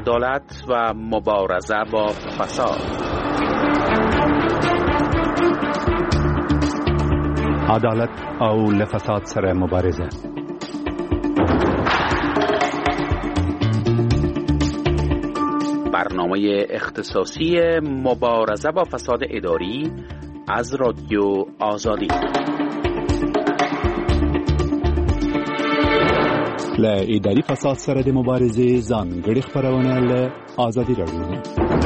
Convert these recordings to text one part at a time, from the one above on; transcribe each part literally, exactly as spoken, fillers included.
عدالت و مبارزه با فساد. عدالت او لفساد سره مبارزه. برنامه اختصاصی مبارزه با فساد اداری از رادیو آزادی. ل اداري فساد سره د مبارزې ځانګړي خبرونه له آزادي رادیو.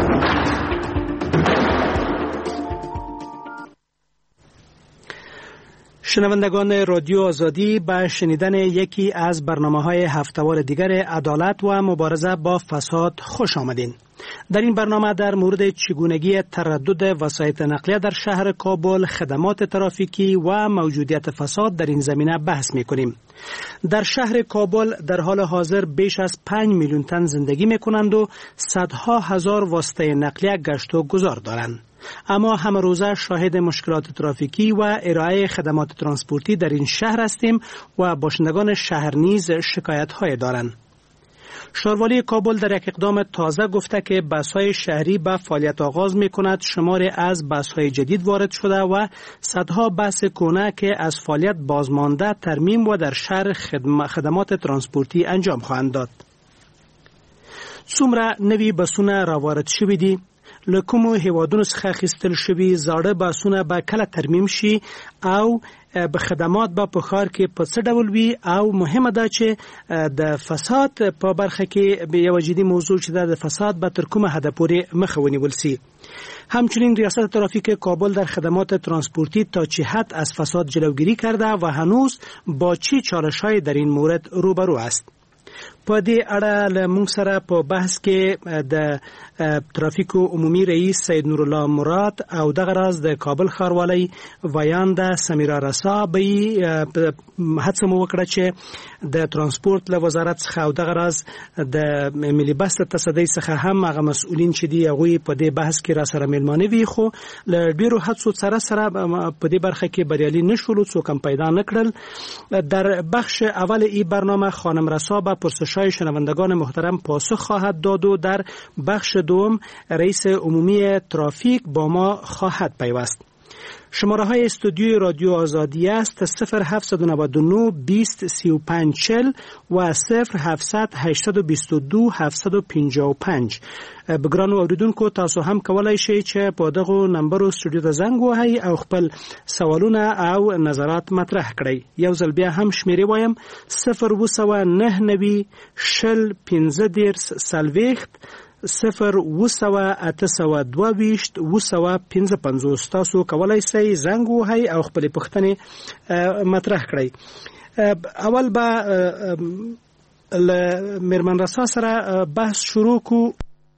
شنوندگان رادیو آزادی، به شنیدن یکی از برنامه‌های هفته‌وار دیگر عدالت و مبارزه با فساد خوش آمدین. در این برنامه در مورد چگونگی تردد وسایط نقلیه در شهر کابل، خدمات ترافیکی و موجودیت فساد در این زمینه بحث می‌کنیم. در شهر کابل در حال حاضر بیش از پنج میلیون تن زندگی می‌کنند و صدها هزار واسطه نقلیه گشت و گذار دارند. اما همه روزه شاهد مشکلات ترافیکی و ارائه خدمات ترانسپورتی در این شهر هستیم و باشندگان شهر نیز شکایت‌های دارند. شاروالی کابل در یک اقدام تازه گفته که بس‌های شهری به فعالیت آغاز می‌کند. شماری از بس‌های جدید وارد شده و صدها بس کهنه که از فعالیت بازمانده ترمیم و در شهر خدمات ترانسپورتی انجام خواهند داد. څومره نوی بسونه راوارد شوي دي؟ له کومو هیوادونو څخه اخیستل شوي زاړه بسونه به کله ترمیم شي او به خدمات به په ښار کې په څه ډول وي، او مهمه ده چې د فساد په برخه کې یوه جدي موضوع چې ده د فساد به تر کومه حده پورې مخه ونیول سي. همچنین ریاست ترافیک کابل در خدمات ترانسپورتی تا چه حد از فساد جلوگیری کرده و هنوز با چه چالش‌های در این مورد روبرو است. په دې اړه له موږ سره په بحث کې د ترافیک عمومي رئیس سید نورالله مراد او دغه راز د کابل ښاروالۍ ویانده سمیرا رسا به هڅه مو وکړه چې د ترانسپورت له وزارت څخه او دغه راز د ملي بس تصدۍ څخه هم هغه مسؤلین چې دي هغوی په دې بحث کې را سره میلمانه وي، خو له ډېرو هڅو سره سره په دې برخه کې بریالي نشولو، څوک هم پیدا نه کړل. در بخش اول این برنامه خانم رسا به پرسش‌های شنوندگان محترم پاسخ خواهد داد و در بخش دوم رئیس عمومی ترافیک با ما خواهد پیوست. شماره های استودیوی رادیو آزادی است صفر هفت نه نه بیست سی و پنج چل و صفر هفت هشت دو دو هفت پنج پنج. بګرانو اوریدونکو، تاسو هم کولای شئ چې په دغه نمبر استودیو ته زنګ ووهئ او خپل سوالونه او نظرات مطرح کړئ. یو ځل بیا هم شمیرې وایم: صفر اوه سوه نهه نوي شل پنځه دېرش څلوېښت صفر اوه سوه اته سوه دوه ویشت اوه سوه پنځه پنځوس. تاسو کولای شئ زنګ ووهئ او خپلې پوښتنې مطرح کړئ. اول به له میرمن رسا سره بحث شروع کو.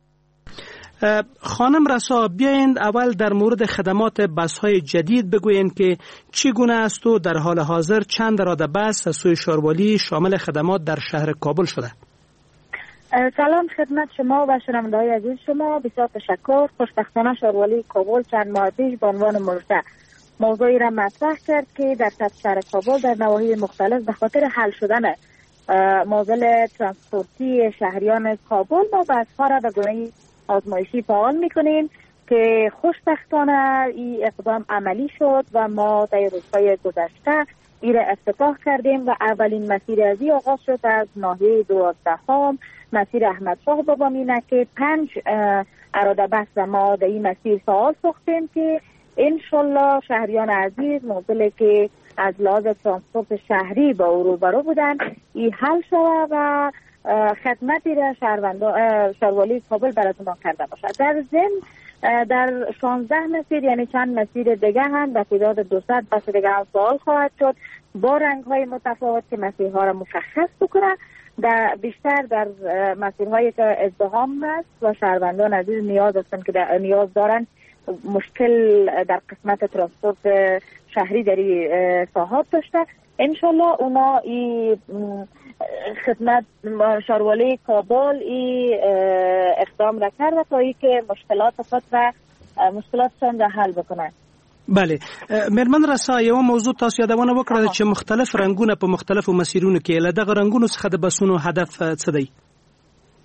خانم رسا، بیایند اول در مورد خدمات بس‌های جدید بگویند که چگونه است و در حال حاضر چند رده بس از سوی شاروالی شامل خدمات در شهر کابل شده. سلام خدمت شما و شنونده‌های عزیز شما. بسیار تشکر. خوشبختانه شاروالی کابل چند ماه پیش به عنوان مرجع موضوعی را مطرح کرد که در سطح شهر کابل در نواحی مختلف به خاطر حل شدن معضل ترانسپورتی شهریان کابل ما بس‌ها را به گونه آزمایشی فعال میکنیم که خوشبختانه این اقدام عملی شد و ما در روزهای گذشته این را افتتاح کردیم و اولین مسیر از این آغاز شد از ناحیه دوازدهم مسیر احمد شاه بابا مینه که پنج اراده بس و ما در این مسیر فعال ساختیم که انشالله شهریان عزیز معضلی که از لحاظ ترانسپورت شهری با او روبرو بودن این حل شد و خدمتی را شاروالی کابل براتون کرده باشد. در ضمن در شانزده مسیر یعنی چند مسیر دیگه هم به تعداد دویست بس دیگه هم فعال خواهد شد با رنگ های متفاوت که مسیرها را مشخص بکنه. در بیشتر در مسیرهایی که ازدحام است و شهروندان عزیز نیاز هستند که در نیاز دارند مشکل در قسمت ترانسپورت شهری در ساحات داشته، انشالله اونا ای خدمت شاروالی کابل ای اقدام را کرده تا ای که مشکلات خود و مشکلاتشان را حل بکنن. بله، میرمن رسا، یو موضوع تاسو یادونه وکړه چې مختلف رنگونه په مختلفو مسیرونو کې له دغه رنگونو څخه د بسونو هدف څه دی؟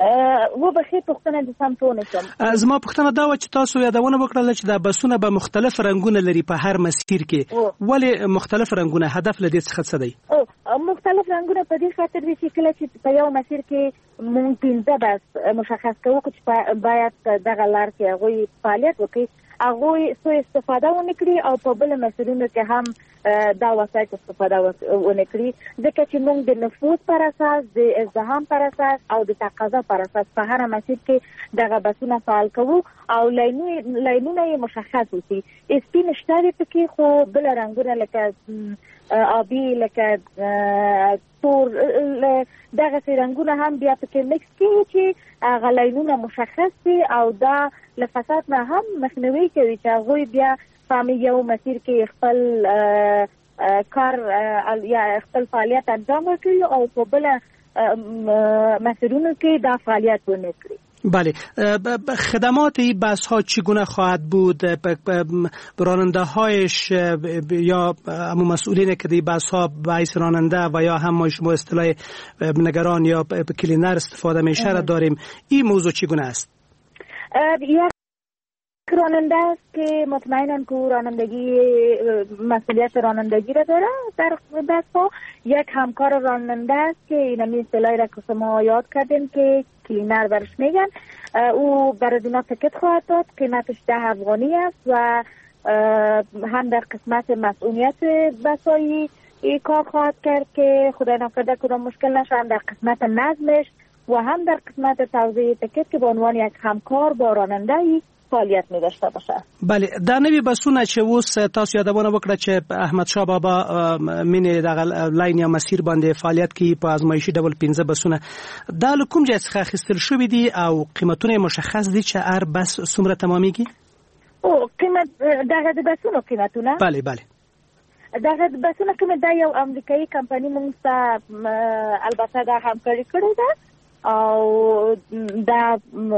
و بخیر پوښتنه د سم ټونه شم. زما پوښتنه دا و چې تاسو یادونه وکړه چې دا بسونه به مختلف رنگونه لري په هر مسیر کې، ولې مختلف رنگونه؟ هدف له دې څخه څه دی؟ او مختلف رنگونه په دې خاطر دي چې کله چې په یو مسیر کې مونږ پنځه بس مشخص کوو چې باید دغه لار کې هغوی فعالیت وکړي، هغوی سو استفاده ونه کړي او په بل مسیرونو کې هم دا وسایل استفاده ونه کړي، ځکه چې موږ د نفوذ پر اساس، د ازدحام پر اساس او د تقاضا پر اساس په هر مسیر کې دغه بسونه فعال کوو او لاینونه یې مشخص وي. سپین شته دی پکې، خو بل رنګونه لکه آبي، لکه تور، دغه سي رنګونه هم بیا پکې مکس کیږي چې هغه لاینونه مشخص دي او دا له فساد نه هم مخنیوي کوي چې هغوی بیا په یو مسیر کې خپل کار یا خپل فعالیت انجام ورکړي او په بل مسیرونو کې دا فعالیت ونه کړي. بله، خدمات این بس ها چگونه خواهد بود؟ راننده هایش یا همون مسئولین که دی بس ها باعث راننده و یا هم ما شما اصطلاح نگران یا کلینر استفاده میشه را داریم، این موضوع چگونه است؟ یک راننده است که مطمئناً که رانندگی مسئولیت رانندگی را داره در بس ها. یک همکار راننده است که این همی اصطلاحی را که شما یاد کردیم که کلینر برش میگن، او برای اونا تکت خواهد داد، قیمتش ده افغانی است و هم در قسمت مسئولیت بسایی کار خواهد کرد که خدای نکرده کدام مشکل نشه، هم در قسمت نظمش و هم در قسمت توزیع تکت که به عنوان یک همکار با راننده فعالیت می داشته باشه. بله، در نوی بسونه چې اوس تاسو یادونه وکړه چې احمد شاه بابا مینې دغه لاین یا مسیر باندې فعالیت کوي په ازمایشي ډول پنځه بسونه، دا له کوم ځای څخه اخیستل شوي دي او قیمتونه مشخص دي چې هر بس څومره تمامیږي؟ او قیمت دغه د بسونو قیمتونه؟ بله بله، دغه د بسونو قیمت دا یو امریکایي کمپنی موږ ته البته دا همکاري کړې ده او دا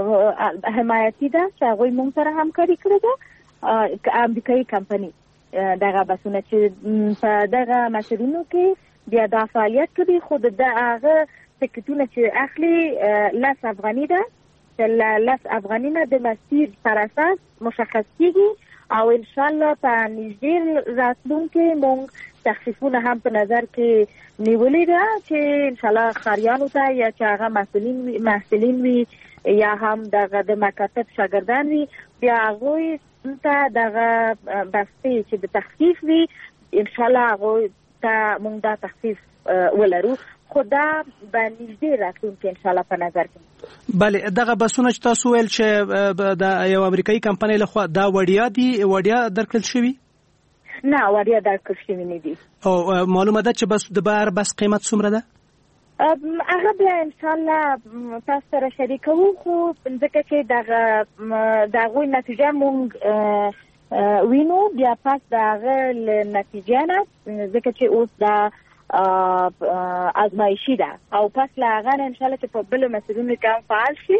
حمایتي ده چې هغوی موږ سره همکاري کړې ده، امریکایي کمپنی دغه بسونه چې په دغه مسیرونو کې بیا دا فعالیت کوي. خو د هغه تکتونه چې اخلي لس افغاني ده، چې لس افغاني نه د مسیر پر اساس مشخص کیږي او انشاءالله په نږدې راتلونکي موږ تخفیفونه هم په نظر کې نیولې ده چې انشاءالله خاریانو ته یا چې هغه محصلین محصلین وي یا هم دغه د مکاتب شاګردان وي، بیا هغوی ته دغه بستې چې د تخفیف وي انشاءالله هغوی ته موږ دا تخفیف ولرو، خو دا به نږدې راتلونکي انشاءالله په نظر کې. بله، دغه بسونه چې تاسو ویل چې د یو امریکایي کمپنۍ لخوا دا وړیا دي، وړیا درکړل شوي؟ نه، وړیا درکړل شوي نه دي. او معلومه ده چې بس د بهر بس قیمت څومره ده؟ هغه بیا انشاءالله تاسو سره شریکوو، خو ځکه چې دغه د هغوی نتیجه مونږ وینو بیا پس د هغه له نتیجې نه، ځکه چې اوس دا ازمایشی ده او پس له هغه نه انشاءالله چې په بلو مسیرونو کې هم فعال شي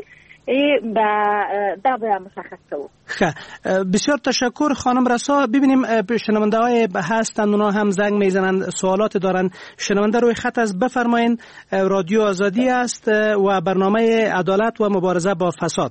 دا به مشخص کوو. خب، بسیار تشکر خانم رسا. ببینیم شنونده های هستند، اونا هم زنگ میزنند، سوالات دارن. شنونده روی خط از بفرمایین. رادیو آزادی است و برنامه عدالت و مبارزه با فساد.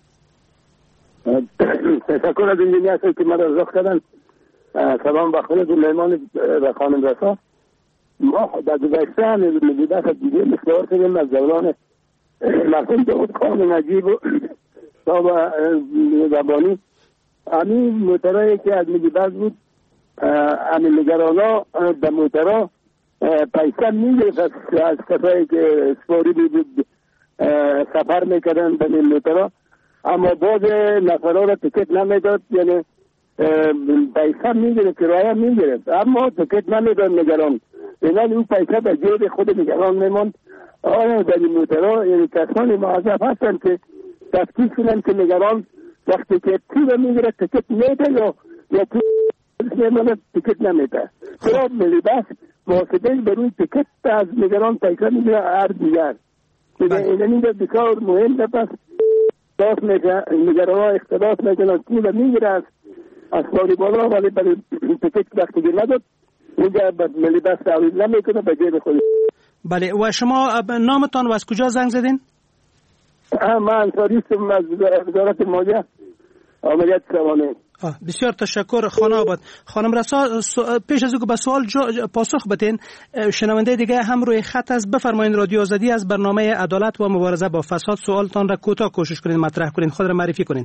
تشکر از این هستی که مرا رزق کردن. سلام به خود میمان و خانم رسا. ما در گذشته هم مدت دیگه مستعار شدیم از دوران مرحوم داود خان نجیب و صاحب زبانی. همین موترهایی که از ملیباز بود، همین نگرانا به موترها پیسه میگرفت از کسایی که سپاری بود سفر میکردن به این موترها، اما بعض نفرها را تکت نمیداد، یعنی پیسه میگرفت، کرایه میگرفت اما تکت نمیداد نگران. اینان اون پیسه به جیب خود نگران میماند. آیا در این موترها یعنی کسانی معذب هستن که تفتیش کنن که نگران وقتی که تیر میگیره تکت میده یا یا تیر تکت نمیده. چرا ملیباس محاسبه بروی تکت از نگران پیسه میگیره هر دیگر. این اینجا بسیار مهم ده. پس اختلاف میگه نگران ها اختلاف میگن تیر میگیره از از باری بالا، ولی برای تکت وقتی نداد اینجا ملیباس تعویض نمیکنه به جیب خود. بله، و شما نامتان و از کجا زنگ زدین؟ من انصاریستم از وزارت مالیه عملیات سوانه. بسیار تشکر خانه آباد. خانم رسا، پیش از اینکه به سوال پاسخ بدین، شنونده دیگه هم روی خط است. بفرمایید. رادیو آزادی از برنامه عدالت و مبارزه با فساد. سوالتان را کوتاه کوشش کنین مطرح کنین. خود را معرفی کنین.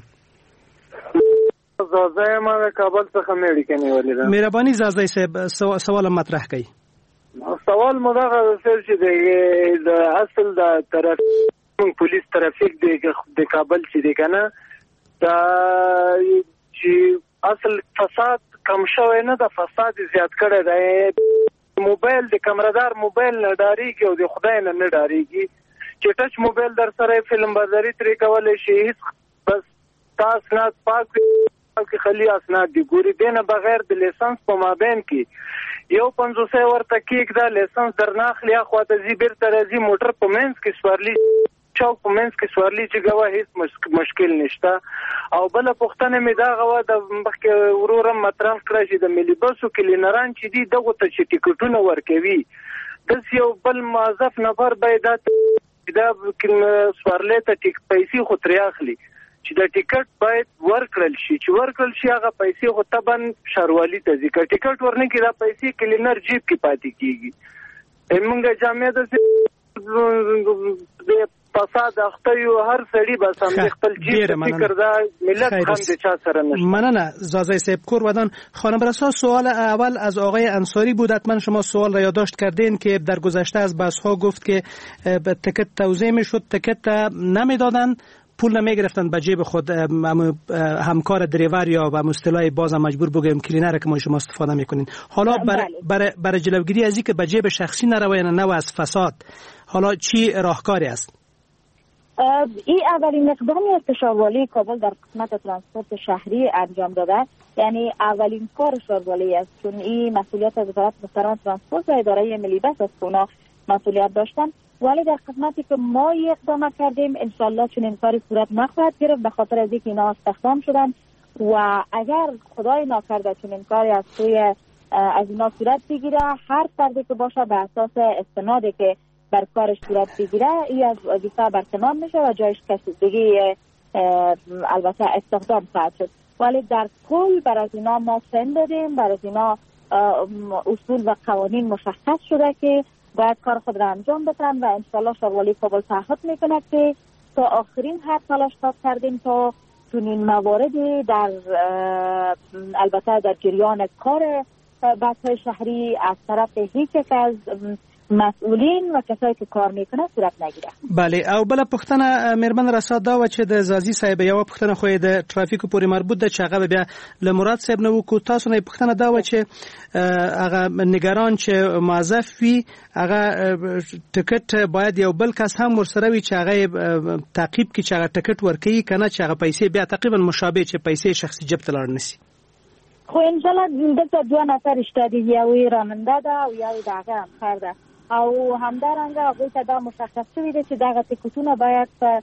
زازای ما کابل څخه مېړی کني ولیدم. مهرباني زازای صاحب سوال مطرح کړئ. سوال مو دا غوښتل چې د اصل د طرف پولیس ترافیک د کابل چې دی کنه دا چې اصل فساد کم شوی نه، د فساد زیات کړی دی. موبایل د کمردار موبایل نه ډاریږي او د خدای نه نه ډاریږي چې ټچ موبایل در سره فلم برداري ترې کولی شي. هیڅ بس تا اسناد پاک کې خلی اسناد دي ګوري دینه بغیر د لیسنس په مابین کې یو پنځوسه ورته کېږده لیسنس درناخلي اخوا ته ځي بیرته راځي موټر په منځ کې سوارلي چوک په منځ کې سوارلي چې ګوه هیڅ مشکل نشته. او بله پوښتنه مې دا غوه د مخکې وروره مطرح کړه چې د ملي بسو کلینران چې دي دغو ته چې ټیکټونه ورکوي داسې یو بل موظف نفر باید دا سوارلۍ ته پیسې خو ترې اخلي چې د ټیکټ باید ورکړل شي چې ورکړل شي هغه پیسې خو طبعا ښاروالي ته ځي. که ټیکټ ورنه کړي دا پیسې کلینر جیب کې پاتې کېږي. موږ جامع داسې فساد اخته یو هر سړي بس هم خپل جیب فکر دا ملت هم د چا سره نشته. مننه زازای صاحب کور ودان. خانم رسا، سوال اول از آقای انصاری بود. حتما شما سوال را یادداشت کردین که در گذشته از بس ها گفت که به تکت توزیع میشد، تکت نمیدادن، پول نمیگرفتن به جیب خود همکار دریور یا به اصطلاح باز مجبور بگیم کلینر که ما شما استفاده میکنین. حالا برای برای بر جلوگیری از اینکه به جیب شخصی نروین نه از فساد، حالا چی راهکاری است؟ این اولین اقدامی است که ښاروالي کابل در قسمت ترانسپورت شهری انجام داده. یعنی اولین کار ښاروالي است، چون این مسئولیت از وزارت محترم ترانسپورت و اداره ملی بس است که اونا مسئولیت داشتن. ولی در قسمتی که ما اقدام کردیم انشالله چون این کاری صورت نخواهد گرفت به خاطر از اینکه اینا استخدام شدن و اگر خدای ناکرده چون این کاری از سوی از اینا صورت بگیره، هر فردی که باشه به اساس استنادی که بر کارش صورت بگیره ای از وظیفه برکنار میشه و جایش کسی دیگه البته استخدام خواهد شد. ولی در کل بر از اینا ما سن دادیم، بر از اینا اصول و قوانین مشخص شده که باید کار خود را انجام بدن و انشالله ښاروالي کابل تعهد میکنه که تا آخرین حد تلاش کردیم تا چنین مواردی در البته در جریان کار بچه‌های شهری از طرف هیچ یک از مسئولین و کسایی که کار میکنه صورت نگیره. بله. او بل پښتنه مېرمن رسا دا و چې د زازي صاحب یو پښتنه خو د ترافیکو پورې مربوط ده چې هغه بیا له مراد صاحب نو کو تاسو نه پښتنه دا و چې هغه نگران چې موظف وي هغه ټیکټ باید یو بل کس هم ورسره وي چې هغه تعقیب کی چې هغه ټیکټ ورکړي کنه چې هغه پیسې بیا تقریبا مشابه چې پیسې شخصي جیب ته لاړ نشي. خو انشالله دلته دوه نفر شته دي، یو راننده ده او یو دغه همکار ده او همدارنګه هغوی ته دا مشخص شوي دی چې دغه ټیکټونه باید په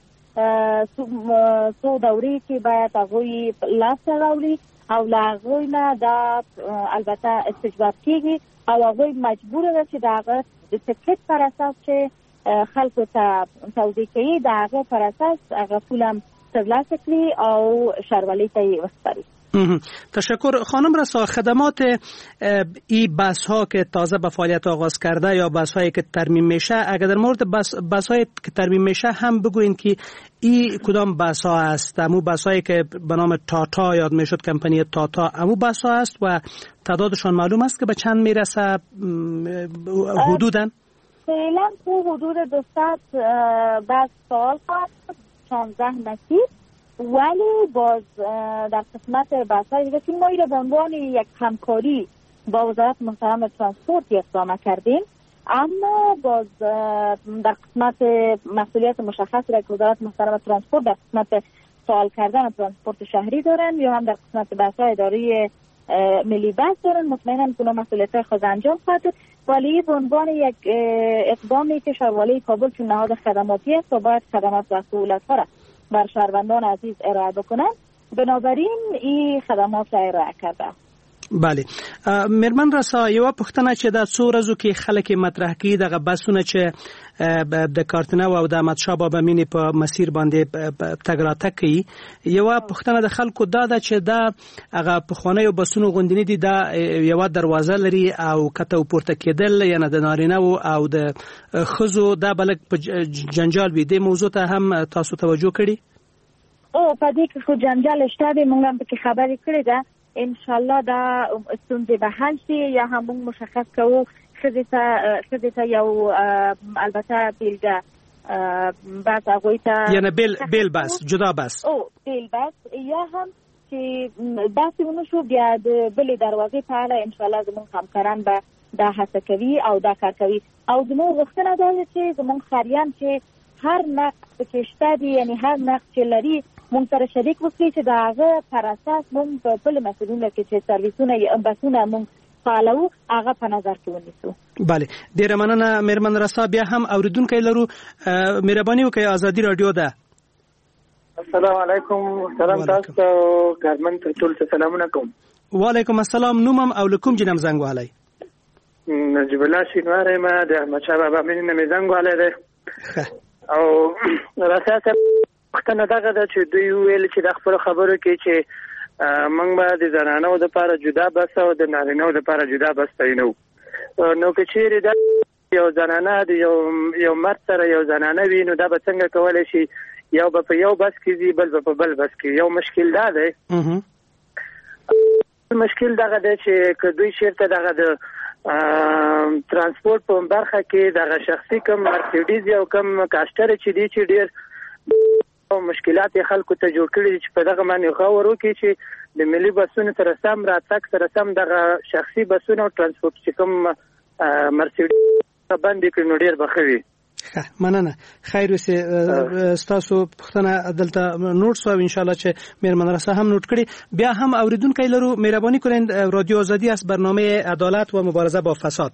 څو دورې کې باید هغوی لاسته راوړي او له هغوی نه دا البته استجواب کېږي او هغوی مجبوره ده چې د هغه د ټیکټ پر اساس چې خلکو ته توضیح کوي د هغه پر اساس هغه پول هم ترلاسه کړي او ښاروالۍ ته یې وسپاري. تشکر. خانم رسا، خدمات این بس ها که تازه به فعالیت آغاز کرده یا بس هایی که ترمیم میشه، اگر در مورد بس, بس هایی که ترمیم میشه هم بگوین که این کدام بس ها است؟ امو بس هایی که به نام تاتا یاد میشد، کمپانی تاتا، امو بس ها است و تعدادشان معلوم است که به چند میرسه حدوداً؟ فعلا تو حدود دویست بس سال خواهد شانزده نصیب، ولی باز در قسمت بحث‌های دیگه که ما ایره به عنوان یک همکاری با وزارت محترم ترانسپورت اقدام کردیم، اما باز در قسمت مسئولیت مشخصی را که وزارت محترم ترانسپورت در قسمت سوال کردن ترانسپورت شهری دارن یا هم در قسمت بحث‌های اداره ملی بس دارن، مطمئناً که مسئولیت خود انجام خواهد بود. ولی به عنوان یک اقدامی که ښاروالي کابل چون نهاد خدماتی است و باید خدمات و سهولت‌ها را بر شهروندان عزیز ارائه بکنن، بنابراین این خدمات را ارائه کرده. بله میرمن رسا یو پښتنه چې د څو ورځو کې خلک مطرح کړي دغه بحثونه چې د کارتنه او د احمد شاه بابا مینې په مسیر باندې تګ راتګ کوي یو پښتنه د خلکو دا ده چې دا هغه پخوانیو بسونو غوندنی دي دا یو دروازه لري او کته پورته کېدل یعنی د نارینه او د خزو دا بلک جنجال وي د موضوع ته هم تاسو توجه کړی او په دې کې خو جنجال شته د موږ هم په خبرې کړې ده ان شاء الله دا ستونزې به حل شي یا هم موږ مشخص کوو خزه خزه ته یو البته بیلګه بعد هغه ته یعنی بیل بیل بس جدا بس او بیل بس یا هم چې داسې ونه شو بیا د بلې دروازې په اړه ان شاء الله زموږ همکاران به دا هڅه کوي او دا کار کوي او زموږ غوښتنه ده چې زموږ خاریان چې هر نقص کې شته دي یعنی هر نقص چې لري مونږ سره شریک وکړي چې دا هغه پر اساس مونږ په بل مسؤلینو کې چې سرویسونه یا بسونه مونږ فعالو هغه په نظر کې ونیسو. بله ډیره مننه میرمن رسا بیا هم اوریدونکو لرو مهرباني وکړئ ازادي رادیو ده. السلام علیکم سلام تاسو ګرمن ته ټول سلامونه کوم. وعلیکم السلام نومم او لکم جنم زنګ والای نجیب الله شینواره ما د احمد شاه بابا مینې مې زنګ والای ده او راسته پښتنه دغه د چې دوی ویل چې د خپل خبرو کې چې موږ به د زنانو لپاره جدا بس او د نارینه‌و لپاره جدا بس تاینو نو که چیرې د یو زنانه د یو یو مرد سره یو زنانه وي نو دا به څنګه کولای شي یو به په یو بس کې ځي بل به په بل بس کې یو مشکل دا دی مشکل دغه دی چې که دوی چیرته دغه د ترانسپورت په برخه کې دغه شخصي کم مرسیډیز او کم کاستر چې دی چې ډیر او مشکلات خلکو ته جوړ کړي چې په دغه باندې خبرو کې چې د ملي بسونو سره سم راتګ سره سم دغه شخصي بسونو او ترانسپورت چې کوم مرسیډیز باندې کې نو ډیر بخوي. مننه خیر وسه تاسو پښتنه دلته نوٹ سو ان شاء الله چې میرمن رسا هم نوٹ کړي بیا هم اوریدونکو لرو مهرباني کړئ رادیو آزادی از برنامه عدالت و مبارزه با فساد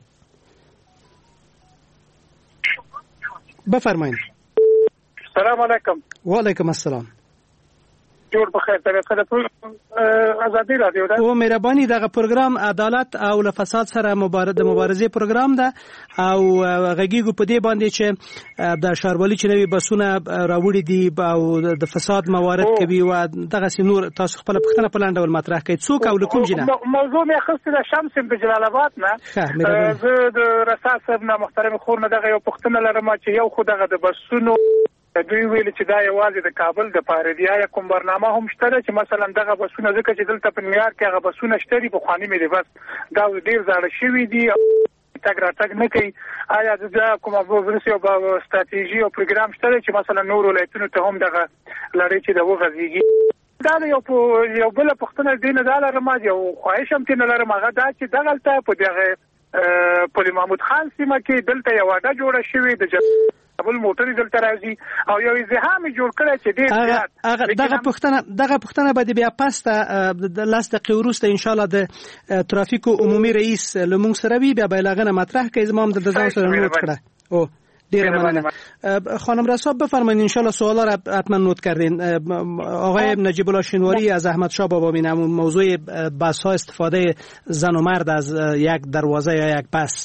بفرمایید. السلام علیکم. وعلیکم السلام. جوړ بخیر طریقه د ازادي رادیو ده او مهرباني دغه پروګرام عدالت او له فساد سره مبارزه مبارزه پروګرام ده او غږیږي په دې باندې چې د شاروالي چې نوې بسونه راوړي دي او د فساد موارد کوي او دغه سينور تاسو خپل پښتنه په لاندې ول مطرح کوي څوک او کوم جنا موضوع مې خاصه د شمس په جلال آباد نه زه د رساس ابن محترم خور نه دغه یو پښتنه لرم چې یو خو دغه د بسونو دوی ویل چې دا یوازې د کابل د پاره دی یا کوم برنامه هم شته چې مثلا دغه بسونه ځکه چې دلته په نیویارک کې هغه بسونه شته دي په خواني مې دی بس دا ډیر زړه شوی دی تګ راتګ نه کوي آیا دا کومه ورسې او ستراتیژي او پروګرام شته چې مثلا نور ولایتونو ته هم دغه لړۍ چې د وغځيږي دا یو یو بل پښتنه دین نه لرم یو خواهش هم تنه لرم هغه دا چې دغه په دغه پولی محمود خان سیمه کې دلته یو واډه جوړه شوې د بل موټرې دلته راځي او یو ازدحام جوړ کړی چې ډېر زیات دغه پښتنه دغه پښتنه به بیا پاسته د لاس دقیقې وروسته ان شاء الله د ترافیکو عمومي رئیس لمونږ سره وي بیا بیلغه مطرح کوي زموږ د ځان سره نوٹ کړه او ډیر مننه خانم رسا بفرمایید ان شاء الله سوالا را حتما نوت کردین. آقای نجیب الله شینواری از احمد شاه بابا مینه موضوع بس ها استفاده زن و مرد از یک دروازه یا یک پس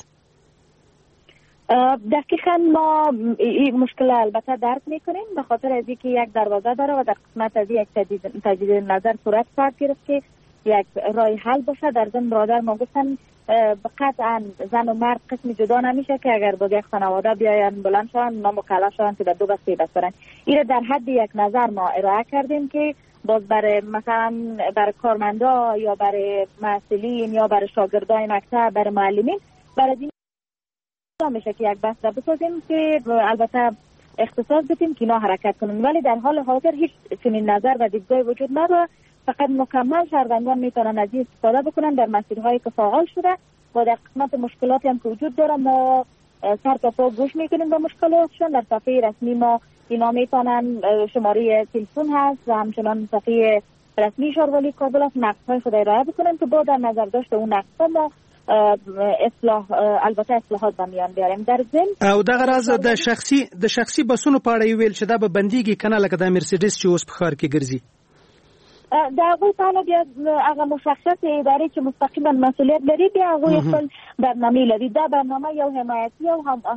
دقیقاً ما این مشکل البته درک میکنیم به خاطر از اینکه یک دروازه داره و در قسمت از یک تجدید نظر صورت فرض گرفت که یک راه حل باشه. در ضمن برادر ما گفتن قطعا زن و مرد قسم جدا نمیشه که اگر با یک خانواده بیاین بلند شون نام و کلا شون که در دو بسته بس برن. این در حد یک نظر ما ارائه کردیم که باز برای مثلا برای کارمندا یا برای مسئولین یا برای شاگردای مکتب برای معلمین برای این میشه که یک بسته بسازیم که البته اختصاص بدیم که اینا حرکت کنن، ولی در حال حاضر هیچ چنین نظر و دیدگاهی وجود نداره. فقط مکمل شهروندان میتونن از این استفاده بکنن در مسیرهایی که فعال شده و در قسمت مشکلاتی هم که وجود داره ما سر تا پا گوش میکنیم به مشکلاتشون. در صفحه رسمی ما اینا میتونن شماره تلفن هست و همچنان صفحه رسمی شاروالي کابل است نقصهای خود ارائه بکنن که با در نظر داشت اون نقصها ما اصلاح البته اصلاحات به میان بیاریم. در ضمن او دغه راز د شخصي د شخصي بسونو په اړه ویل چې دا به بنديږي کنه لکه د مرسيډیز چې اوس په ښار کې ګرځي. د هغوی په بیا هغه مشخص ادارې چې مستقیما مسؤلیت لري بیا هغوی خپل برنامه لري. دا برنامه یو حمایتي او هم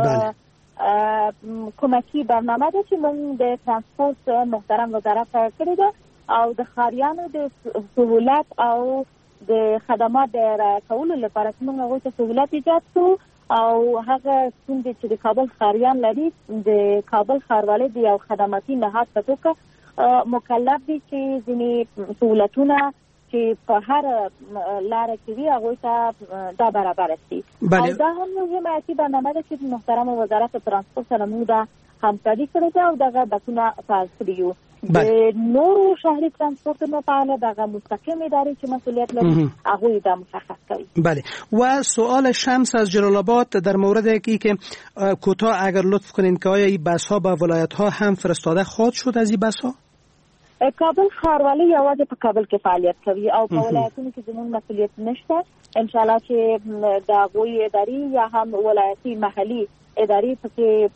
کومکی برنامه ده چې موږ د ترانسپورت محترم وزارت کړی ده او د ښاریانو د سهولت او د خدمات د ارائه کولو لپاره چې موږ هغوی ته سهولت ایجاد کړو او هغه ستونزې چې د کابل ښاریان لري د کابل ښاروالۍ د یو خدماتي نهاد په توګه مکلف دي چې ځینې سهولتونه چې په هر لاره کې وي هغوی ته دا برابر شي. او دا هم یو حمایتي برنامه ده چې محترم وزارت ترانسپورت سره موږ دا همکاري کړې ده او دغه بسونه فعال کړي یو. د نورو شهري ترانسپورتونو په اړه دغه مستقیم ادارې چې مسئولیت لري هغوی دا مشخص کوي. بله و سوال شمس از جلال آباد در مورد ای که کوتاه اگر لطف کنین که آیا این بس ها به ولایت ها هم فرستاده خواهد شد از این بس ها؟ کابل ښاروالۍ یوازې په کابل کې فعالیت کوي او په ولایتونو کې زموږ مسؤلیت نشته. ان شاء الله چې د هغوی ادارې یا هم ولایتي محلي ادارې پکې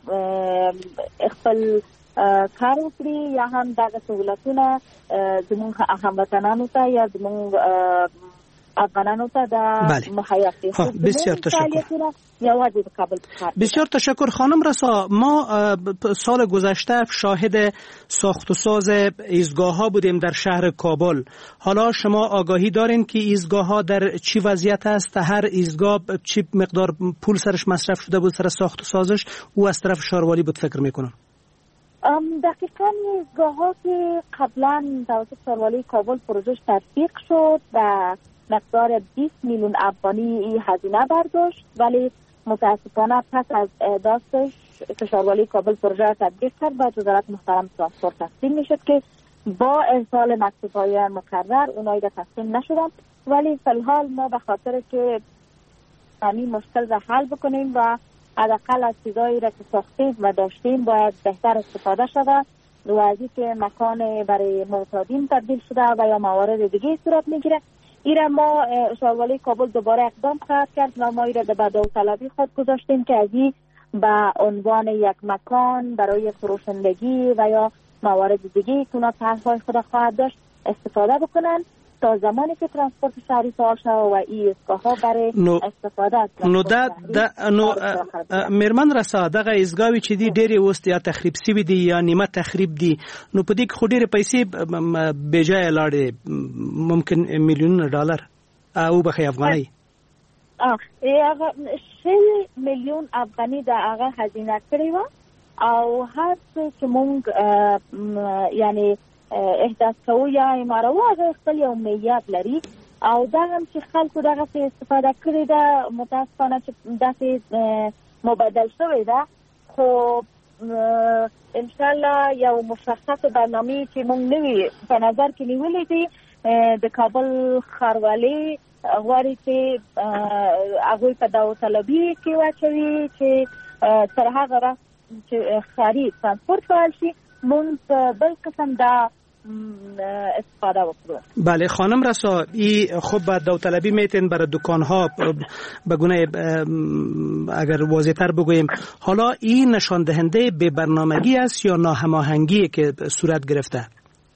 خپل کار وکړي یا هم دغه سهولتونه زموږ هموطنانو ته یا زموږ افغانانو ته د مهیا کړي. بسیار تشکر. یوازې د کابل کار. بسیار تشکر خانم رسا. ما سال گذشته شاهد ساخت و ساز ایستگاه ها بودیم در شهر کابل. حالا شما آگاهی دارین که ایستگاه ها در چی وضعیت است؟ هر ایستگاه چی مقدار پول سرش مصرف شده بود سر ساخت و سازش؟ او از طرف ښاروالي بود فکر میکنم. دقیقاً ایستگاه ها که قبلا توسط ښاروالي کابل پروژهش تطبیق شد و مقدار بیست میلیون افغانی هزینه برداشت، ولی متاسفانه پس از احداثش که ښاروالي کابل پروژه تطبیق کرد با وزارت محترم ترانسپورت تقسیم میشد که با ارسال مکتوب‌های مکرر اونایی را تقسیم نشدن. ولی فی الحال ما به خاطر که همین مشکل را حل بکنیم و حداقل از چیزایی را که ساختیم و داشتیم باید بهتر استفاده شود و از اینکه مکان برای معتادین تبدیل شده و یا موارد دیگه صورت میگیره، ایره ما ښاروالي کابل دوباره اقدام خواهد کرد و ما ایره به داوطلبی خود گذاشتیم که از این به عنوان یک مکان برای فروشندگی و یا موارد دیگه که اونا طرح‌های خود خواهد داشت استفاده بکنن تا زمانی که ترانسپورت شهری فعال شود و این ایستگاه‌ها برای نو استفاده از نو دا د نو میرمن رسا دغه ایستگاهی چې دی ډېرې اوس یا تخریب سوي دي یا نیمه تخریب دي، نو په دې کې خو ډېرې پیسې بې ځایه لاړې، ممکن میلیونونه ډالر او بخې افغانۍ هغه شل میلیون افغاني د هغه هزینه کړې وه او هر څه چې مونږ یعنی احداث کوو یا امارو هغه خپل یو معیار لري او دا هم چې خلکو دغسې استفاده کړې ده متاسفانه چې داسې مبدل شوې ده، خو انشاءالله یو مشخص برنامې چې مونږ نوي په نظر کې نیولې دي د کابل ښاروالۍ غواړي چې هغوی په داوطلبي کې واچوي چې تر هغه وخت چې ښاري ترانسپورت فعال شي مونږ په بل قسم دا استفاده وکړو. بله خانم رسا، این خب داوطلبی میتین برای دکانها به گونه اگر واضح‌تر بگوییم، حالا این نشان دهنده به برنامگی است یا ناهماهنگی که صورت گرفته؟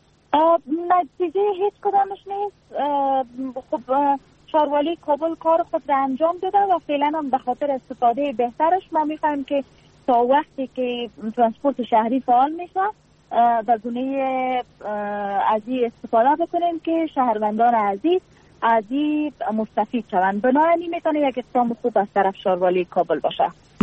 نتیجه هیچ کدامش نیست. خب ښاروالي کابل کار خود را انجام داده و فعلا هم به خاطر استفاده بهترش ما میخوایم که تا وقتی که ترانسپورت شهری فعال میشه به گونه از این استفاده بکنیم که شهروندان عزیز از این مستفید شوند. بنابراین میتونه یک اقدام خوب از طرف ښاروالي کابل باشه.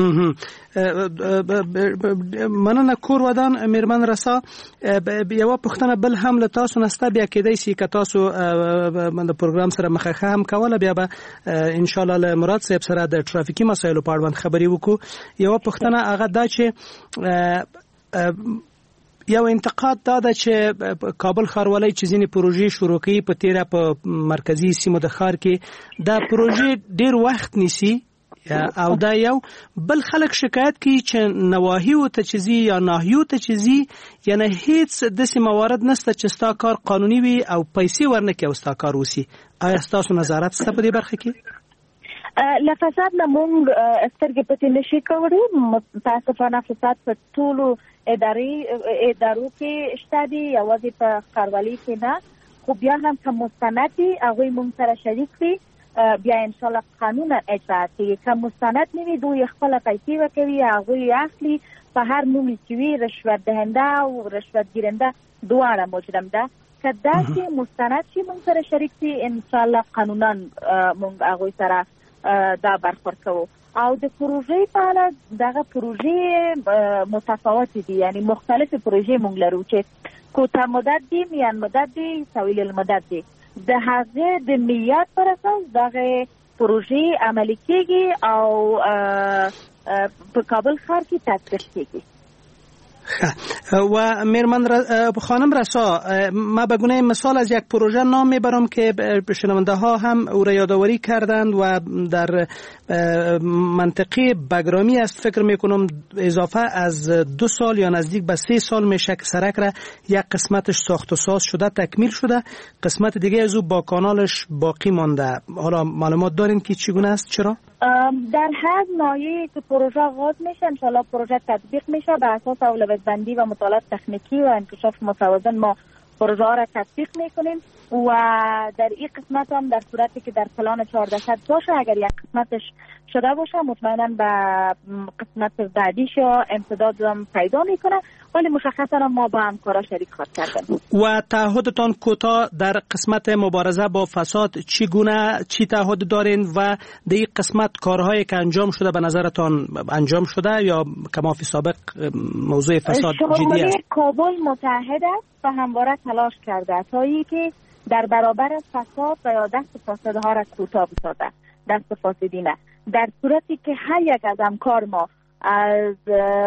مننه کور ودان میرمن رسا. یو پښتنه بل هم له تاسو نسته بیا کېدای شي که تاسو من د پروګرام سره مخه هم کوله بیا به ان شاء الله له مراد صاحب سره د ترافیکي مسایلو په اړه خبرې وکړو. یو پښتنه هغه دا چې یو انتقاد دا ده چې کابل ښاروالۍ چې ځینې پروژې شروع کوي په تیره په مرکزي سیمو د ښار کې دا پروژې ډېر وخت نیسي او دا یو بل خلک شکایت کوي چې نواحیو ته چې ځي یا ناحیو ته چې ځي یعنی هیڅ داسې موارد نشته چې ستا کار قانوني وي او پیسې ورنکړي او ستا کار وسي. آیا ستاسو نظارت شته په دې برخه کې؟ له فساد نه مونږ سترګې پټې نشي کولی. متاسفانه فساد په ټولو ادارې ادارو کې شته دي، یوازې په ښاروالۍ کې نه خب بیا هم که مستندی اغوی منصر شریک دی بیا انشالله قانون اجرا که که مستند نمی دوی خپل پیسی وکوی اغوی اصلی په هر مومی چوی رشوت دهنده و رشوت گیرنده دواره موجودم ده که داسې مستند شي مونږ سره شریک دي انشاءالله قانونا مونږ هغوی سره دا برخورد کوو او د پروژې په اړه دغه پروژې متفاوتې دي یعنی مختلف پروژې مونږ لرو چې کوتاه مدت دي میان مدت دي طویل المدت دي د هغه د میعاد پر اساس دغه پروژې عملي کیږي او په کابل ښار کې تطبیق کیږي. و میرمن خانم رسا، ما به گونه مثال از یک پروژه نام میبرم که شنونده ها هم او را یادآوری کردند و در منطقه بگرامی است. فکر میکنم اضافه از دو سال یا نزدیک به سه سال میشه که سرک را یک قسمتش ساخت و ساز شده، تکمیل شده، قسمت دیگه از او با کانالش باقی مانده. حالا معلومات دارین که چگونه است؟ چرا؟ در هر ناحیه‌ای که پروژه آغاز میشه انشالله پروژه تطبیق میشه به اساس اولویت بندی و مطالعات تکنیکی و انکشاف متوازن ما پروژه ها را تطبیق میکنیم و در این قسمت هم در صورتی که در پلان چهارده صد باشه اگر یک قسمتش شده باشه مطمئنا به قسمت بعدیش یا امتداد هم پیدا میکنه، ولی مشخصا ما با همکارا شریک خواهد کردیم. و تعهدتان کوتاه در قسمت مبارزه با فساد چگونه، چی تعهد دارین و در این قسمت کارهایی که انجام شده به نظرتان انجام شده یا کما فی سابق موضوع فساد جدی است؟ کابل متحد است و همواره تلاش کرده تا اینکه در برابر فساد و یا دست فاسد ها را کوتاه بسازد. دست فاسدی نه. در صورتی که هر یک از همکار ما از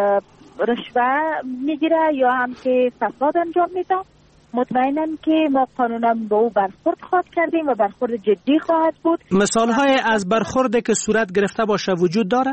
رشوه میگیره یا هم که فساد انجام میده مطمئنم که ما قانونا با او برخورد خواهد کردیم و برخورد جدی خواهد بود. مثال های از برخورد که صورت گرفته باشه وجود داره؟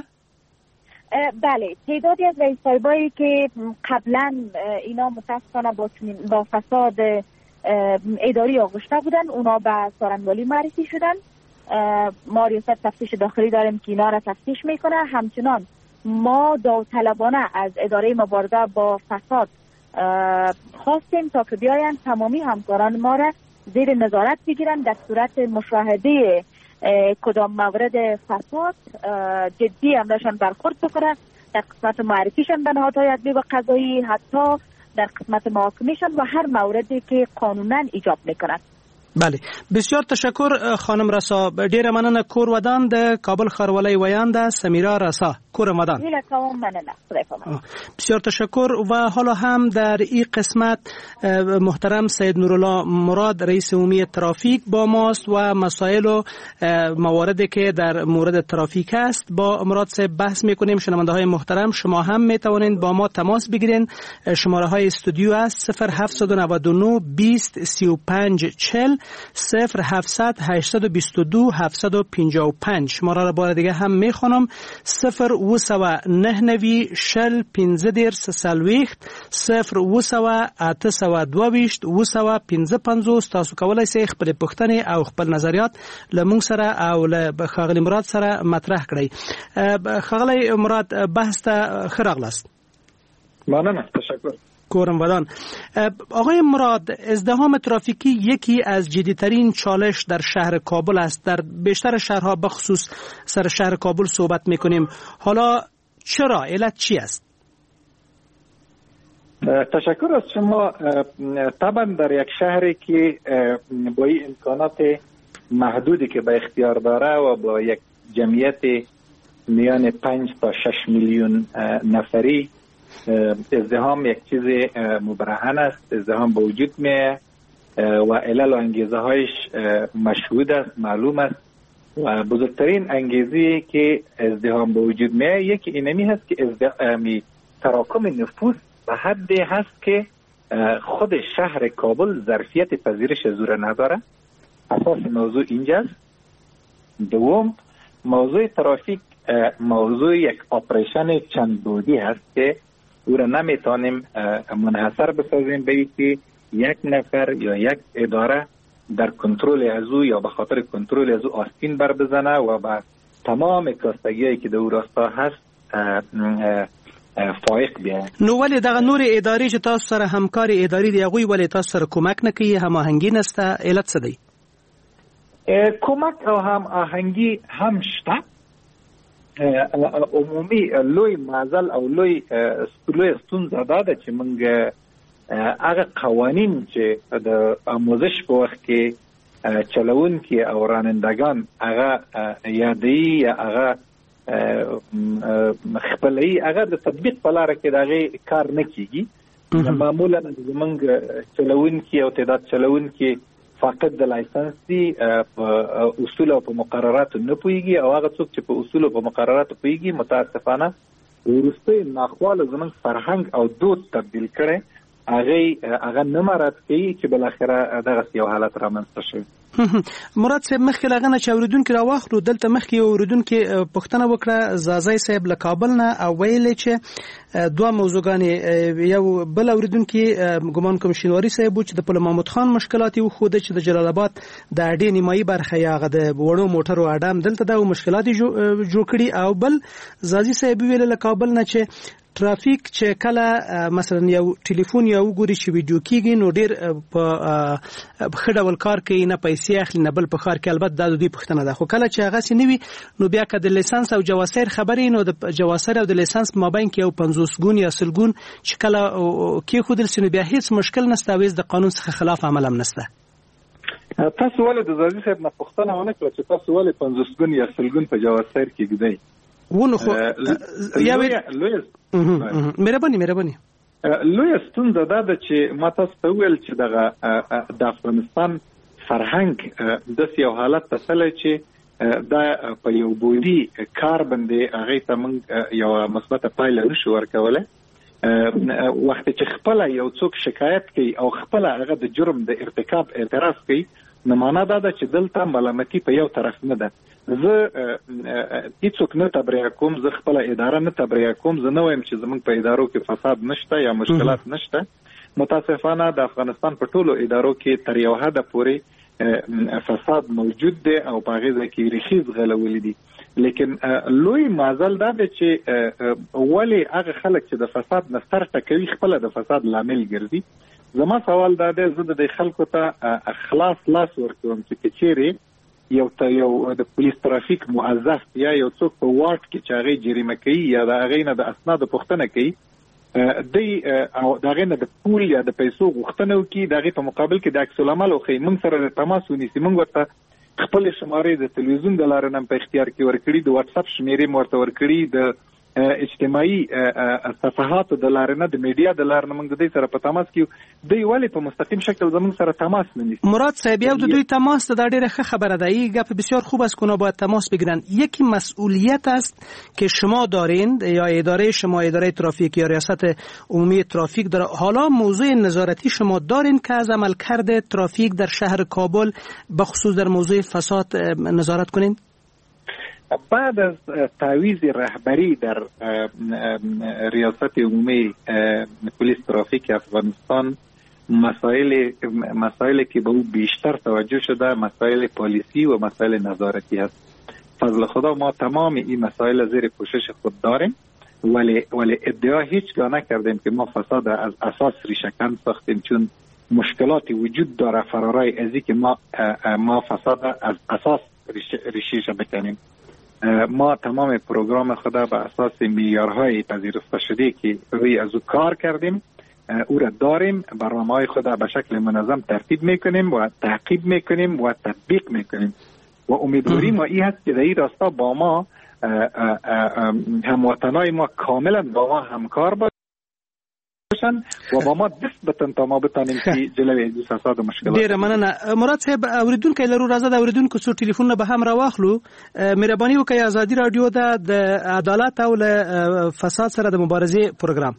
بله، تعدادی از رئیس صاحبایی که قبلا اینا متاسفانه با با فساد اداری آغشته بودن اونا به سارنوالی معرفی شدن. ما ریاست تفتیش داخلی داریم که اینا را تفتیش میکنه. همچنان ما داوطلبانه از اداره مبارزه با فساد خواستیم تا که بیاین تمامی همکاران ما را زیر نظارت بگیرن، در صورت مشاهده کدام مورد فساد جدی هم داشتن برخورد بکنن، در قسمت معرفیشن به نهادهای ادبی و قضایی، حتی در قسمت محاکمهشان و هر موردی که قانونا ایجاب میکنن. بله، بسیار تشکر خانم رسا. ډیره مننه. کور ودان د کابل ښاروالۍ ویانده سمیرا رسا. کور ودان. بسیار تشکر. و حالا هم در این قسمت محترم سید نورالله مراد رئیس عمومی ترافیک با ماست و مسائل و مواردی که در مورد ترافیک است با مراد صاحب بحث میکنیم. شنونده های محترم شما هم میتوانید با ما تماس بگیرین. شماره های استودیو است صفر هفت نه نه بیست سی و پنج چهل صفر هفتصد هشتصد و بیست و دو هفتصد و پنجاه و پنج. شماره را بار دیگه هم میخونم صفر و سوه نه نوی شل پنزه دیرس سلویخت صفر و سوه اته سوه دویشت و سوه پنزه پنزوس. تاسو کولای سئ خپل پوښتنې او خپل نظریات له موږ سره او له ښاغلي مراد سره مطرح کړئ. ښاغلی مراد بحث ته ښه راغلاست. مننه، تشکر. کورم ودان. آقای مراد، ازدحام ترافیکی یکی از جدیترین چالش در شهر کابل است. در بیشتر شهرها بخصوص سر شهر کابل صحبت میکنیم. حالا چرا؟ علت چی است؟ تشکر از شما. طبعا در یک شهری که با این امکانات محدودی که به اختیار داره و با یک جمعیت میان پنج تا شش میلیون نفری ازدحام یک چیز مبرهن است. ازدحام به وجود میه و علل و انگیزه هایش مشهود است، معلوم است و بزرگترین انگیزه که ازدحام به وجود میه یکی اینمی هست که ازدحامی تراکم نفوس به حدی هست که خود شهر کابل ظرفیت پذیرش از او نداره. اساس موضوع اینجاست. دوم، موضوع ترافیک موضوع یک آپریشن چند بعدی هست که او را نمیتونیم منحصر بسازیم به اینکه یک نفر یا یک اداره در کنترل از او یا به خاطر کنترل از او آستین بر بزنه و با تمام کاستگیایی که در او راستا هست فائق بیا. نو ولې دغه نور ادارې چې تاسو سره همکاري اداري دی هغوی ولې تاسو سره کومک نه کوي، هماهنګي نشته، علت څه دی؟ کومک او هم آهنګي هم شته. عمومي لوی معضل او لوی لوی ستونزه دا ده چې موږ هغه قوانین چې د آموزش په وخت کې چلوونکي او رانندگان هغه یادوي یا هغه خپلوي، هغه د تطبیق په لاره کې د هغې کار نه کېږي. معمولا زموږ چلوونکي او تعداد چلوونکي فقط د لایسنس دي، په اصول او په مقرراتو نه پوهېږي، او هغه څوک چې په اصول او په مقرراتو پوهېږي متاسفانه وروستی ناخواله زموږ فرهنګ او دود تبدیل کړی، هغه هغه نه مراعات کوي چې بالاخره دغه یو حالت رامنځته شوی. مراد صاحب مخکې له هغه نه چې اورېدونکي راواخلو، دلته مخکې یو اورېدونکي پوښتنه وکړه زازی صاحب له کابل نه، او ویلې چې دوه موضوعګانې، یو بل اورېدونکي ګمان کوم شینواري صاحب چې د پل محمود خان مشکلات یې وښوده چې د جلال آباد د اډې نیمایي برخه یې هغه د وړو موټرو اډم دلته دا مشکلات جوړ کړي، او بل زازی صاحب ویل له کابل نه چې ترافیک چې کله مثلا یو ټلیفون یو ګوري چې ویډیو کیږي نو ډیر په خړ ډول کار کوي، نه پیسې اخلي نه بل په خار کې. البته دا د دوی پښتنه ده، خو کله چې هغه سي نوي نو بیا که د لیسانس او جواسیر خبرې، نو د جواسیر او د لیسانس مابین کې یو پنځوس ګون یا سل ګون چې کله کې خودل سي نو بیا هیڅ مشکل نشته، وایي د قانون څخه خلاف عمل هم نشته. تاسو ولې د زازي صاحب نه پښتنه ونه کړه چې تاسو ولې پنځوس ګون یا سل ګون په جواسیر کې ګدای ونه؟ خو یا وی مهرباني مهرباني لوی ستونزه دا ده چې ما تاسو ته ویل چې دغه د افغانستان فرهنګ د یو حالت تسلی چې دا په یو بودی کار باندې هغه ته موږ یو مثبت پایله نشو ورکولای. وخت چې خپل یو څوک شکایت کوي او خپل هغه د جرم د ارتکاب اعتراف کوي، نو معنا دا ده چې دلته ملامتي په یو طرف نه ده. زه هیڅوک نه تبرئه کوم، زه خپل اداره نه تبرئه کوم، زه نه وایم چې زموږ په ادارو کې فساد نشته یا مشکلات نشته. متاسفانه د افغانستان په ټولو ادارو کې تر یو حد پورې فساد موجود دی او په هغې ځای کې ریښیز غلولي دي. لیکن لوی معضل دا دی چې ولې هغه خلک چې د فساد نه سر ټکوي خپله د فساد لامل ګرځي. زما سوال دا دی، زه د خلکو ته خلاص لاس ورکوم چې که چیرې یو ته یو د پولیس ترافیک موظف یا یو څوک په واټ کې چې هغې جریمه کوي یا د هغې نه د اسنادو پوښتنه کوي، دی او د هغې نه د پول یا د پیسو غوښتنه وکړي، د هغې په مقابل کې د عکس العمل وښیي، موږ سره د تماس ونیسي، موږ ورته خپل شمارې د تلویزیون د لارې نه په اختیار کې ورکړي، د واتساپ شمیرې مو ورته ورکړي، د اجتماعي صفحاتو د لارې نه د میډیا د لارې نه موږ د دوی سره په تماس کې، دوی ولې په مستقیم شکل زموږ سره تماس نه نیسي؟ مراد صاحب یو د دوی تماس دا ډیره ښه خبره ده، این گپ بسیار خوب است که اونا باید تماس بگیرن. یکی مسئولیت است که شما دارین یا اداره شما، اداره ترافیک یا ریاست عمومی ترافیک داره، حالا موضوع نظارتی شما دارین که از عملکرد ترافیک در شهر کابل بخصوص در موضوع فساد نظارت کنین؟ بعد از تعویض رهبری در ریاست عمومی پلیس ترافیک افغانستان، مسائل مسائلی که به او بیشتر توجه شده مسائل پلیسی و مسائل نظارتی است. فضل خدا ما تمام این مسائل زیر پوشش خود داریم، ولی ولی ادعا هیچگاه نکردیم که ما فساد از اساس ریشه‌کن ساختیم، چون مشکلاتی وجود داره فرارای ازی که ما ما فساد از اساس ریشه‌ش بکنیم. ما تمام پروگرام خدا به اساس معیارهای پذیرفته شده که روی از او کار کردیم او را داریم، برنامه‌های خدا به شکل منظم ترتیب میکنیم و تعقیب میکنیم و تطبیق میکنیم و امیدواری ما این هست که در این راستا با ما هموطنای ما کاملا با ما همکار باشند و با ما دست بتن تا ما بتانیم که جلوی از فساد و مشکلات. ډیره مننه مراد صاحب. اوریدونکو لرو راځه د اوریدونکو څو ټلیفونونه به هم راواخلو. مهرباني وکړئ ازادي رادیو د د عدالت او فساد سره د مبارزه پروګرام.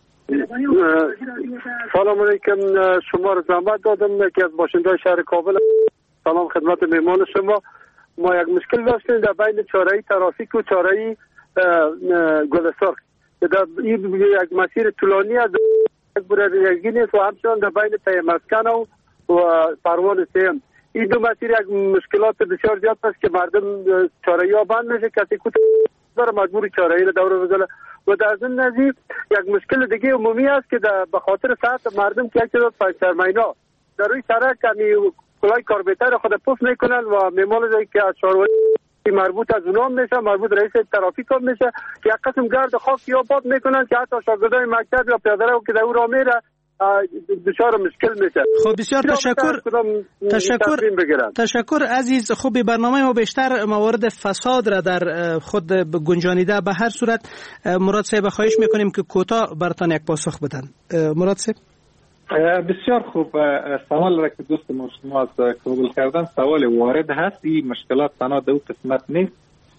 سلام علیکم، شما رو زحمت دادم که از باشنده‌های شهر کابل. سلام خدمت مهمان شما. ما یک مشکل داشتیم در بین چهارراه ترافیک و چهارراه گلستان. در این یک مسیر طولانی از برادرگی نیست و همچنان در بین تای مسکن و پروان سیم. این دو مسیر یک مشکلات بسیار زیاد است که مردم چهارراهی ها بند میشه، کسی کوت داره مجبور چهارراهی رو دور بزنه و در ضمن از این یک مشکل دیگه عمومی است که به خاطر ساعت مردم که یک چیز پنجشنبه‌ها در روی سرک کمی کلاه کاربیتر خود پف میکنن و میمونه که از شهروری مربوط از اونها میشه، مربوط رئیس ترافیک هم میشه که یک قسم گرد خاک یا باد میکنن که حتی شاگردای مکتب یا پیاده‌رو که در اون راه میره دچار مشکل میشه. خب بسیار تشکر تشکر تشکر عزیز. خب برنامه ما بیشتر موارد فساد را در خود گنجانیده. به هر صورت مراد صاحب خواهش میکنیم که کوتاه براتون یک پاسخ بدن. مراد صاحب بسیار خوب. سوال را که دوست ما شما قبول کردن سوال وارد هست. این مشکلات تنها دو قسمت نیست.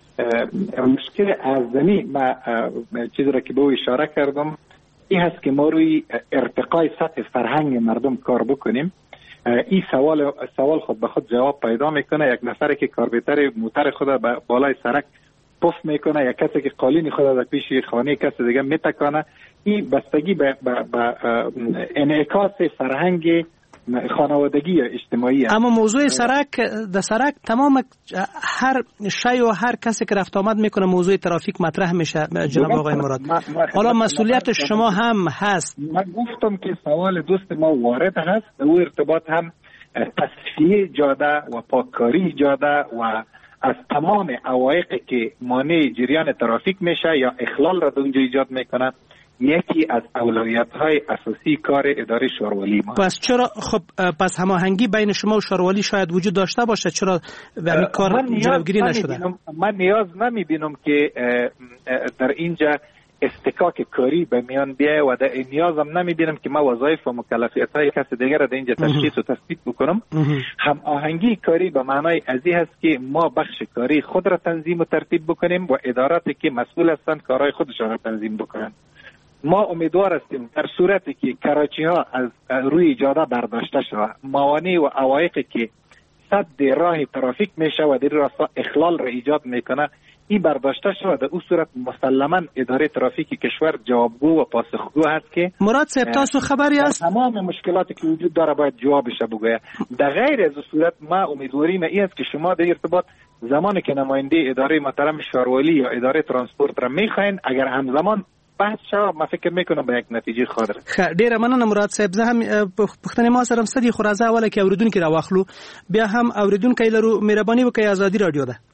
مشکل اعظمی ما چیزی را که به او اشاره کردم این هست که ما روی ارتقای سطح فرهنگ مردم کار بکنیم. این سوال سوال خود به خود جواب پیدا میکنه. یک نفری که کاربیتر موتر خود به بالای سرک پف میکنه، یک کسی که قالین خود در پیش خانه کسی دیگه میتکانه، این بستگی به, به, به انعکاس فرهنگ خانوادگی یا اجتماعی هست. اما موضوع سرک در سرک تمام هر شی و هر کسی که رفت آمد میکنه موضوع ترافیک مطرح میشه جناب آقای مراد. حالا مسئولیت شما هم هست. من گفتم که سوال دوست ما وارد هست. او ارتباط هم تصفیه جاده و پاککاری جاده و از تمام عوایقی که مانع جریان ترافیک میشه یا اخلال را در اونجا ایجاد میکنه یکی از اولویت‌های اساسی کار اداره شاروالی ما. پس چرا خب پس هماهنگی بین شما و شاروالی شاید وجود داشته باشه؟ چرا به این کار جلوگیری نشده؟ من نیاز نمی‌بینم که در اینجا استکاک کاری به میان بیایه و در نیازم نمی‌بینم که ما وظایف و مکلفیت‌های کسی دیگر را در اینجا تشخیص و تثبیت بکنم. هماهنگی کاری به معنای ازی هست که ما بخش کاری خود را تنظیم و ترتیب بکنیم و اداراتی که مسئول هستند کارهای خودشان را تنظیم بکنند. ما امیدوار هستیم در صورتی که کراچی ها از روی جاده برداشته شود، موانع و عوایقی که سد راه ترافیک میشه و در راستا اخلال را ایجاد میکنه این برداشته شود، در اون صورت مسلما اداره ترافیک کشور جوابگو و پاسخگو هست که مراد صاحب تاسو خبری است تمام مشکلاتی که وجود داره باید جوابش بگوید. در غیر از صورت ما امیدواریم این است که شما در ارتباط زمانی که نماینده اداره محترم شاروالی یا اداره ترانسپورت را میخواین اگر همزمان بحث شو ما فکر میکنم به یک نتیجه خادر. خ ډیره مننه مراد صاحب. زه هم پښتنې ما سره ستدي خورازه اوله کې اوریدونکو را واخلو بیا هم اوریدونکو لرو. مهرباني وکړئ ازادي رادیو ده.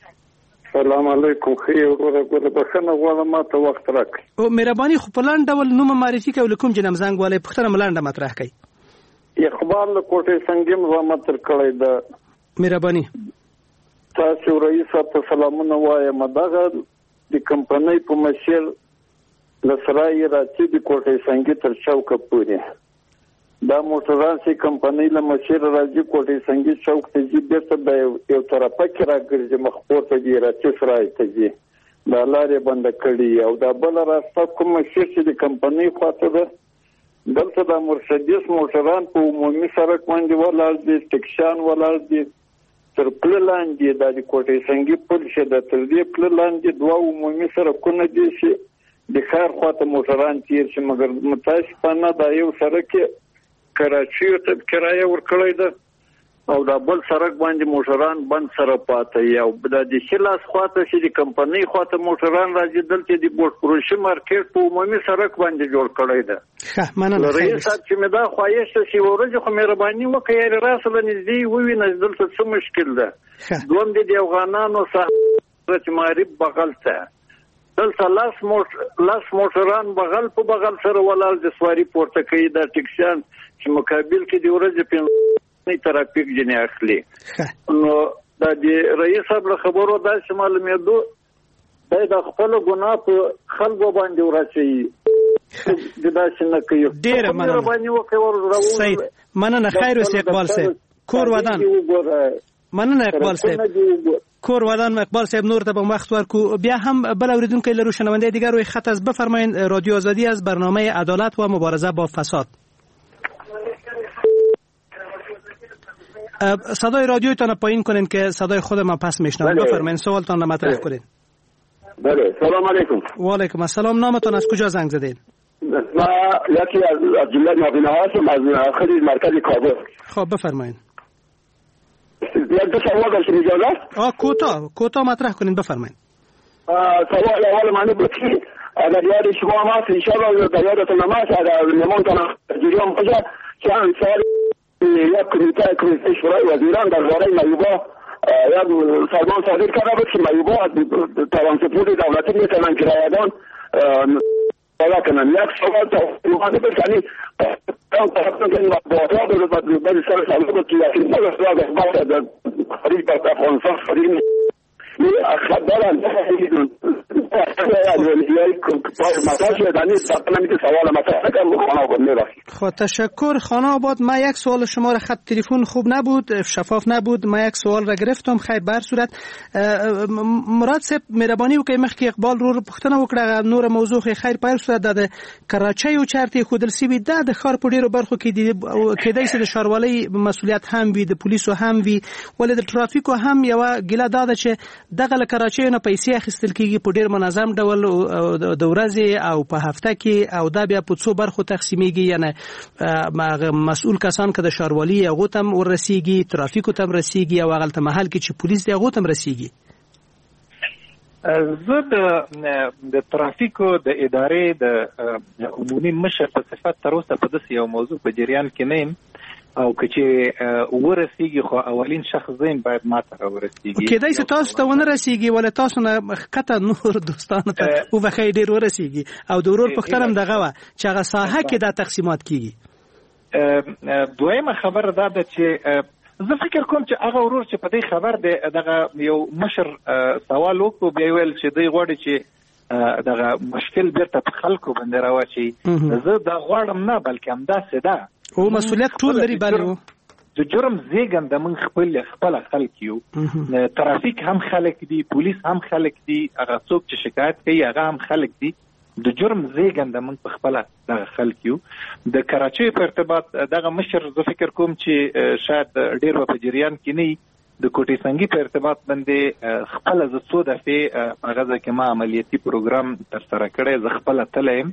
سلام علیکم. خیر ورغله بخنه غواړم ما ته وخت راکړئ. او مهرباني خو په لاند ډول نوم معرفي کوي کوم جنم زنګ والے پښتنه ملانډه مطرح کوي. اقبال له کوټه سنگم زما تر کړی ده. مهرباني تاسو رئیس ته سلامونه وایم. دغه د کمپنۍ په مشر لسرای راځي د کوټه سنگي تر چوک پورې دا موټران سي کمپنۍ له مشر راځي کوټه سنگي چوک ته ځي بیرته د یو طرفه کې راګرځي مخپور ته دی راځي سرای ته ځي دا لارې بند کړي او دا بل راسته کوم مشر چې د کمپنۍ خواته ده دلته د مرسډیس موټران په عمومي سړک باندې ولاړ دي، ټکشان ولاړ دي، تر پلان دي د کوټه سنگي پل شه د تر دې پلان دي دوه عمومي سړکونه دي چې د خیر خواته موټران تیر شي مګر متاسفانه دا یو سړک کراچي ته کرایه ورکړی ده او دا بل سړک باندې موټران بند سره پاتې یو د شلاس خواته چې د کمپنۍ خواته موټران راځي دلته د بوټ فروشي مارکیټ په عمومي سړک باندې جوړ کړی ده. ښه مننه. رئیس صاحب چې مې دا خواهش شي ورځ خو مهرباني وکړئ راسله نږدې ووینئ دلته څه مشکل ده. دوم د افغانانو سره معرف بغل ته دلته لاس موټ لاس موټران بغل په بغل سره ولال د سواری پورته کوي د ټکسیان چې مقابل کې دی ورځ په ترافیک جنې اخلي. نو د رئیس صاحب خبرو دا چې معلومېدو د خپل ګناه په خلکو باندې ورچي د داسې نه کوي. ډیره مننه سید. مننه خیر اوسې اقبال صاحب. کور ودان مننه اقبال صاحب. کور ودان اقبال صاحب نور ته به وخت ورکو. بیا هم بل اوریدونکو لرو شنونده دیگر روی خط از بفرمایید. رادیو آزادی از برنامه عدالت و مبارزه با فساد. صدای رادیوتان پایین کنین که صدای خود ما پس میشنوم. بفرمایید سوالتان را مطرح کنین. بله سلام علیکم. و علیکم السلام. نامتون از کجا زنگ زدین؟ ما یکی از عبدالله نابینا هستم از خرید مرکز کابل. خب بفرمایید. یک دو سوال داشتم اجازه؟ آه کوتاه کوتاه مطرح کنین بفرمایید. سوال اول معنی بود که در یاد شما ما انشاءالله در یادتون نماز در نمونتان جریان باشه که هم سال یک کمیته کمیته شورای وزیران در باره میوبا یک فرمان صادر کرده بود که میوبا توانسپور دولتی میتونن کرایه‌دان بالا کنن. یک سوال تا اومده بود یعنی کام طرفتون که باطلا بود بعد سر سال بود که یکی نگه سوال اخبار در خریج با افغانستان خرید خبران نمیدون خب تشکر خانه آباد. ما یک سوال شما را خط تلفن خوب نبود، شفاف نبود، ما یک سوال را گرفتم. خیر بر صورت مراد صاحب مهربانی وکړئ مخکې اقبال رو پوښتنه وکړه نور موضوع خیر په صورت د کراچۍ او چارتي خودل سی وي د ښار په ډیرو برخو کې د کېدای شي د ښاروالۍ مسولیت هم وي، د پولیسو هم وي، ولې د ټرافیکو هم یو ګیله دا ده چې دغه له کراچۍ نه پیسې اخیستل کېږي په ډیر منظم ډول د ورځې او په هفته کې او دا بیا په څو برخو تقسیمیږي، یعنی مسؤل کسان که د ښاروالۍ هغو ته هم ورسیږي، ترافیکو ته هم رسیږي او هغلته محل کې چې پولیس دی هغو ته هم رسیږي. زه د ترافیکو د ادارې د عمومي مشر په صفت تر اوسه په داسې یو موضوع په جریان کې نه یم او که چې ورسیږي خو اولین شخص زین باید ما ته ورسیږي. کېدای شي تاسو ته ونه رسیږي ولې تاسو نه ښکته نور دوستانو ته وبخښئ ډېر ورسیږي او د ورور پوښتنه هم دغه وه چې هغه ساحه کې دا تقسیمات کېږي. دویمه خبره دا ده چې زه فکر کوم چې هغه ورور چې په دې خبر دی دغه یو مشر سوال وکړو بیا ویل چې دوی غواړي چې دغه مشکل بیرته په خلکو باندې راواچوي. زه دا غواړم نه بلکې همداسې ده او مسؤلیت ټول لري بالو د جرم زیږنده من خپل خپل خلک یو ترافیک هم خلک دي، پولیس هم خلک دي، هغه څوک چې شکایت کوي هغه هم خلک دي، د جرم زیږنده من په خپل دغه خلک یو. د کراچۍ په ارتباط دغه مشر زه فکر کوم چې شاید ډیر په جریان کې نه د کوټې سنگي په ارتباط باندې خپل ز څو دفعه هغه ځکه ما عملیاتي پروګرام تر سره کړی ز خپل تلم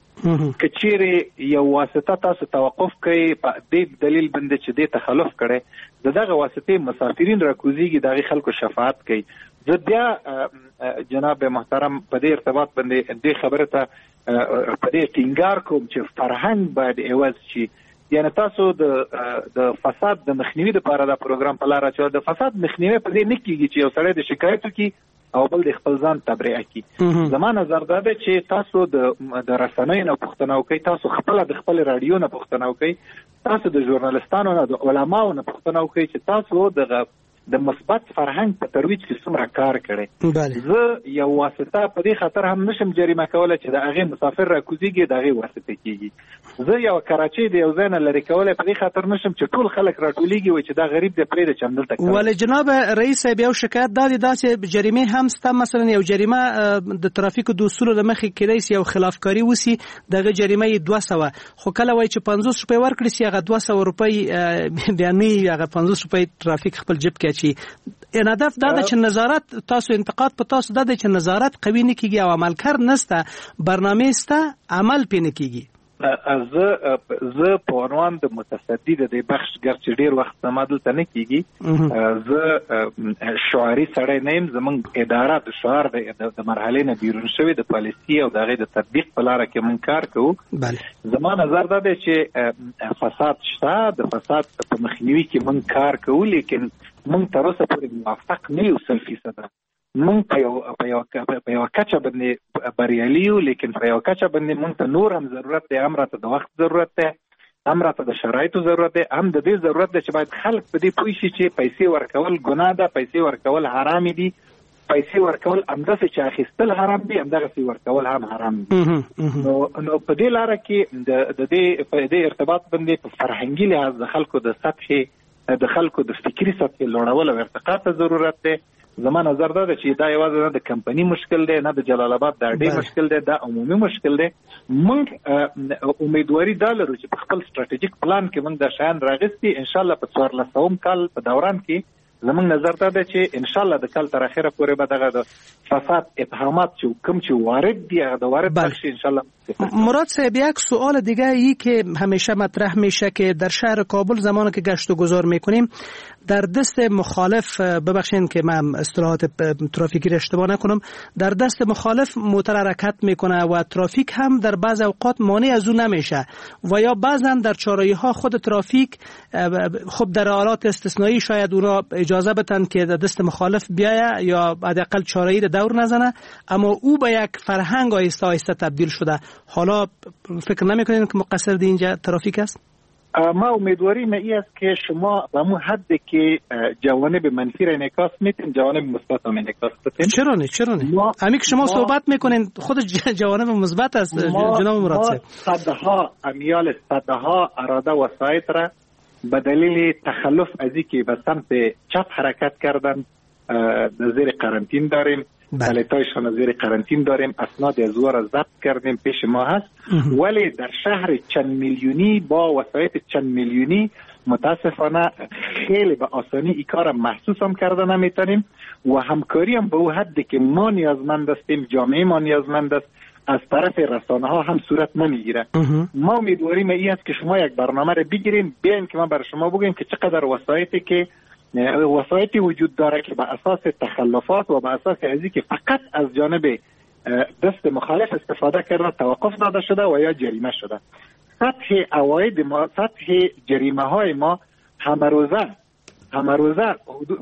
کچېره یو واسطه تاسو توقف کوي په دې دلیل باندې چې دې تخلف کړي دغه واسطه مسافرین راکوزيږي دغه خلکو شفاعت کوي. زه بیا جناب محترم په دې ارتباط باندې دې خبره ته په دې ټینګار کوم چې فرهنګ باید ایواز شي، یعنی تاسو د د فساد د مخنیوي لپاره دا پروګرام په لار اچول. د فساد مخنیوي په دې نه کیږي چې یو سړی د شکایت کوي او بل د خپل ځان تبرئه کوي. زما نظر دا دی چې تاسو د د رسنیو نه پوښتنه وکړئ، تاسو خپل د خپل رادیو نه پوښتنه وکړئ، تاسو د ژورنالستانو نه د علماو نه پوښتنه وکړئ چې تاسو د د مثبت فرهنګ په ترویج کې څومره کار کړی. زه یو واسطه په دې خاطر هم نشم جریمه کولی چې د هغې مسافر راکوزیږي د هغې واسطه کیږي. زه یو کراچۍ د یو ځای نه لرې کولی په دې خاطر نشم چې ټول خلک راټولیږي وایي چې دا غریب دی پرېږده چې همدلته کوي. ولې جناب رئیس صاحب یو شکایت دا دی داسې جریمې هم سته، مثلا یو جریمه د ترافیکو د اصولو له مخې کېدای شي یو خلافکاري وسي دغه جریمه یې دوه سوه خو کله وایي چې پنځوس روپۍ ورکړي سي هغه دوه سوه روپۍ بیا نه هغه پنځوس روپۍ ترافیک خپل جیب کې اچي. ان هدف دا ده چې نظارت تاسو انتقاد په تاسو دا ده چې نظارت قوي نه کیږي او عملکار نسته، برنامه سته، عمل پې نه کیږي. زه زه په عنوان د متصدی د دې بخش ګر چې ډیر وخت ما دلته نه کیږي، زه شعاري سړی نه یم. زمونږ اداره د شعار د مرحلې نه بیرون شوې د پالیسي او د هغې د تطبیق په لاره کې مونږ کار کوو. زما نظر دا دی چې فساد شته، د فساد په مخنیوي کې مونږ کار کوو، لیکن مونږ تر اوسه پورې موفق نه یو سل فیصده. مونږ په یو په یو په یو کچه باندې بریالي یو، لیکن په یو کچه باندې مونږ ته نور هم ضرورت دی، هم راته د وخت ضرورت دی، هم راته د شرایطو ضرورت دی، هم د دې ضرورت دی چې باید خلک په دې پوه شي چې پیسې ورکول ګناه ده، پیسې ورکول حرام دي، پیسې ورکول همداسې چې اخیستل حرام دي همدغسې ورکول هم حرام دي. نو نو په دې لاره کې د دې په دې ارتباط باندې په فرهنګي لحاظ د خلکو د سطحې د خلکو د فکري سطحې لوړول او ارتقا ته ضرورت دی. زما نظر دا ده چې دا یوازې نه د کمپنی مشکل دی، نه د جلال آباد د اډې مشکل دی، دا عمومي مشکل دی. موږ امیدواري دا لرو چې په خپل ستراتیژیک پلان کې موږ دا شیان راغستي ان شاء الله په څوارلسم کال په دوران کې زموږ نظر دا ده چې ان شاء الله د کال تر اخره پورې به دغه د فساد اتهامات چې کوم چې وارد دي هغه د وارد بخش ان شاء الله مراد صاحب، یک سوال دیگه ای که همیشه مطرح میشه که در شهر کابل زمانی که گشت و گذار میکنیم در دست مخالف، ببخشید که من اصطلاحات ترافیکی را اشتباه نکنم، در دست مخالف موتور حرکت میکنه و ترافیک هم در بعض اوقات مانع از اون نمیشه و یا بعضا در چهارراهی ها خود ترافیک خب در حالات استثنایی شاید اونا اجازه بدن که در دست مخالف بیایه یا حداقل چهارراهی را دور نزنه، اما او به یک فرهنگ آهسته آهسته تبدیل شده. حالا فکر نمیکنید که مقصر دی اینجا ترافیک است؟ ما امیدواریم ای است که شما به اون حدی که جوانب منفی را انعکاس میتین جوانب مثبت هم انعکاس بدین. چرا نه چرا نه همین که شما صحبت میکنین خود جوانب مثبت است جناب مراد صاحب. صدها امیال صدها اراده وسایط را به دلیل تخلف از اینکه به سمت چپ حرکت کردن زیر قرنطین داریم، بلیتایشان زیر قرنطین داریم، اسناد از او را ضبط کردیم پیش ما هست. ولی در شهر چند میلیونی با وسایط چند میلیونی متاسفانه خیلی به آسانی این کار محسوس هم کرده نمیتونیم و همکاری هم به او حدی که ما نیازمند هستیم، جامعه ما نیازمند است، از طرف رسانه ها هم صورت نمیگیره. ما امیدواریم این است که شما یک برنامه را بگیرین، بیاین که من برای شما بگم که چقدر وسایطی که وسایطی وجود داره که به اساس تخلفات و به اساس ازی که فقط از جانب دست مخالف استفاده کرده توقف داده شده و یا جریمه شده. سطح عواید ما، سطح جریمه های ما همه روزه همه روزه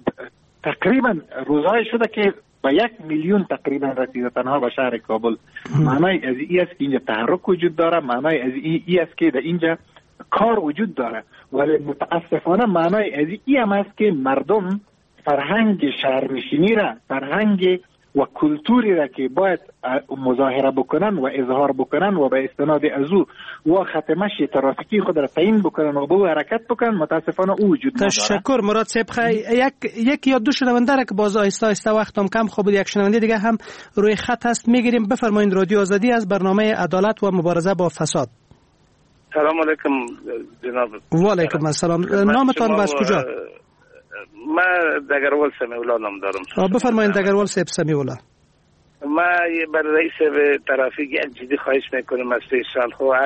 تقریبا روزهای شده که با یک میلیون تقریبا رسیده تنها به شهر کابل. معنای از این است که اینجا تحرک وجود داره، معنای از این است که در اینجا کار وجود داره، ولی متاسفانه معنای از این هم است که مردم فرهنگ شهرنشینی را، فرهنگ و کلتوری را که باید مظاهره بکنن و اظهار بکنن و به استناد از او و ختمش ترافیکی خود را تعیین بکنن و به او حرکت بکنن، متاسفانه او وجود نداره. تشکر مراد صاحب. خی یک یک یا دو شنونده را که باز آهسته آهسته وقتم کم خوب یک شنونده دیگه هم روی خط هست، میگیریم. بفرمایید. رادیو آزادی از برنامه عدالت و مبارزه با فساد. سلام علیکم جناب. و علیکم السلام. نامتان و از کجا؟ من دگروال سمیولا نام دارم. بفرمایید دگروال صاحب سمیولا. ما برای رئیس ترافیک یک جدی خواهش میکنم از پیشال خو هر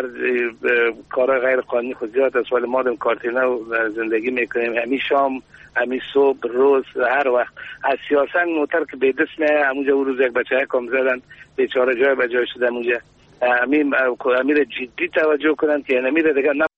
کار غیر قانونی خود زیاد است، ولی ما دم کارتینه زندگی میکنیم، همین شام همین صبح روز هر وقت از سیاسن موتر که به دست میه. همونجا روز یک بچه کم زدن بیچاره جای به جای شده. همونجا امیر امیر جدی توجه کنن که نمیره دیگه نه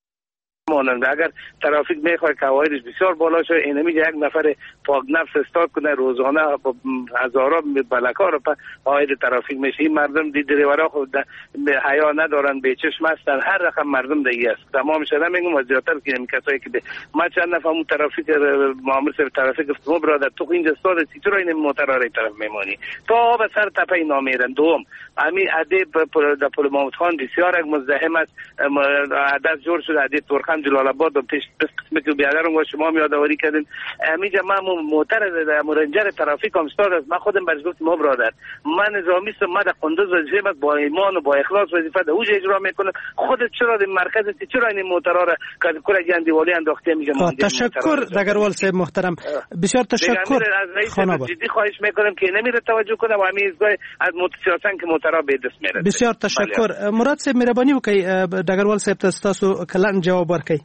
مانند. اگر ترافیک میخواد که قواعدش بسیار بالا شه، اینمی یک نفر پاک نفس استاد کنه روزانه هزارا بلکا رو قواعد ترافیک میشه. این مردم دی دریورا خود حیا ندارن، به چشم هستن، هر رقم مردم دیگه است. تمام شده میگم و زیادتر که این کسایی که ما چند نفر اون ترافیک مامور سر ترافیک گفتم برادر تو اینجا استاد چطور این موتر را طرف میمانی تا به سر تپه اینا میرن. دوم همین عده در پل محمود خان بسیار یک مزدحم است، عدد جور شده عده ترخان جلال آباد و پیش قسمتی که بیادرم و شما میادواری کردین. همینجا من موتر رنجر ترافیک هم استاد است. من خودم برش گفتم ما برادر من نظامیستم، من در قندوز وظیفه با ایمان و با اخلاص وظیفه در اوج اجرا میکنم. خودت چرا در مرکز چرا این موترها را که کل گندیوالی انداخته میگم. تشکر دگروال صاحب محترم، بسیار تشکر. از رئیس جدی خواهش میکنم که نمیره توجه کنه و همین ایستگاه از موتورسیاسن که موترها به دست میره. بسیار تشکر. مراد صاحب مهربانی وکړئ دگروال صاحب تاسو کلن جواب ورکړئ.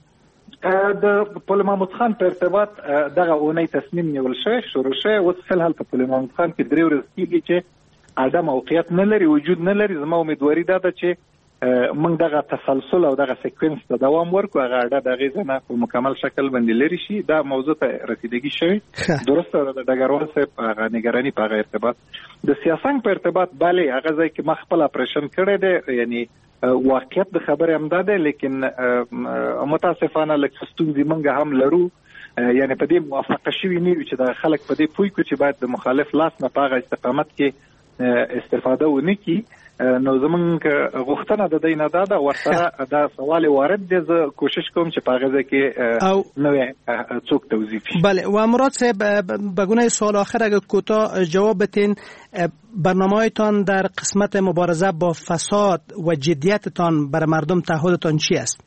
د پل محمود خان په ارتباط دغه اونۍ تصمیم نیول شوی شروع شوی. اوس فلحال په پل محمود خان کې درې ورځې کېږي چې اډه موقعیت نه لري، وجود نه لري. زما امیدواري دا ده چې موږ دغه تسلسل او دغه سیکوینس ته دوام ورکړو، هغه اډه د هغې ځای نه په مکمل شکل باندې لرې شي. دا موضوع ته رسیدګي شوې درسته ده. د ډګروال صاحب هغه نګراني په هغه ارتباط د سیاسنګ په ارتباط بله هغه ځای کې ما خپل اپریشن کړی دی، یعنی واقعیت د خبره هم ده ده، لیکن متاسفانه لکه ستونزې موږ هم لرو. یعنی په دې موافقه شوي نه یو چې د خلک په دې پوه کړو چې باید د مخالف لاس نه په هغه استقامت کې استفاده ونه کړي. نو زمونږ غوښتنه د دې نه ده ورسره دا سوال وارد دی. زه کوشش کوم چې په هغه ځای کې نوې څوک توضیح شي. بله و مراد صاحب به گونه سوال آخر اگر کوتاه جواب بتین، برنامه‌تان در قسمت مبارزه با فساد و جدیتتان برای مردم تعهدتان چی است؟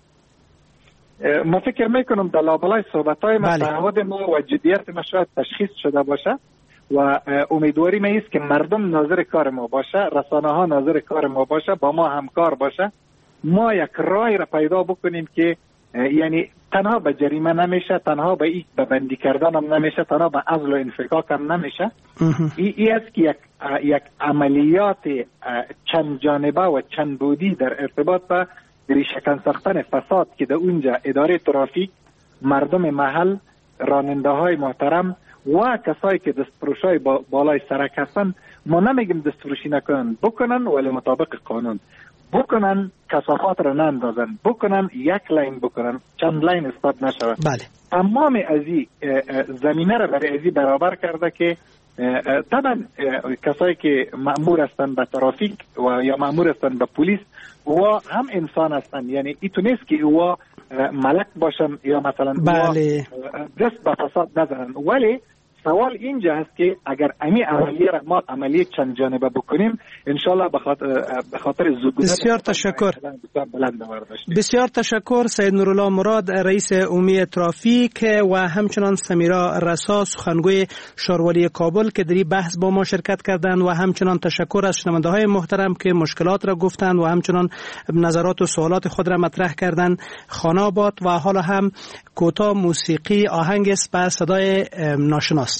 ما فکر میکنم در لابلای صحبت‌های ما تعهد ما و جدیت ما شاید تشخیص شده باشه، و امیدواری ما است که مردم ناظر کار ما باشه، رسانه ها ناظر کار ما باشه، با ما همکار باشه، ما یک رای را پیدا بکنیم که یعنی تنها به جریمه نمیشه، تنها به این به بندی کردن هم نمیشه، تنها به عزل و انفکاک هم نمیشه. این ای است که یک, یک عملیات چند جانبه و چند بودی در ارتباط به ریشه‌کن ساختن فساد که در اونجا اداره ترافیک، مردم محل، راننده های محترم و کسایی که دستفروشای با بالای سرک هستن، ما نمیگیم دستفروشی نکنن، بکنن ولی مطابق قانون بکنن، کثافات را نندازن، بکنن یک لین بکنن، چند لین استاد نشود. بله. تمام ازی زمینه را برای ازی برابر کرده که طبعا کسایی که مأمور هستن به ترافیک و یا مأمور هستن به پلیس و هم انسان هستن، یعنی ایتو نیست که او ملک باشن یا مثلا بله. دست به فساد نزنن، ولی سوال اینجا هست که اگر امی عملیه را ما عملیه چند جانبه بکنیم انشالله به خاطر زودگذر. بسیار تشکر. بسیار تشکر سید نورالله مراد، رئیس عمومی ترافیک و همچنان سمیرا رسا، سخنگوی شاروالی کابل که در این بحث با ما شرکت کردند، و همچنان تشکر از شنونده های محترم که مشکلات را گفتند و همچنان نظرات و سوالات خود را مطرح کردند. خانه آباد و حالا هم کوتاه موسیقی آهنگ است به صدای ناشناس.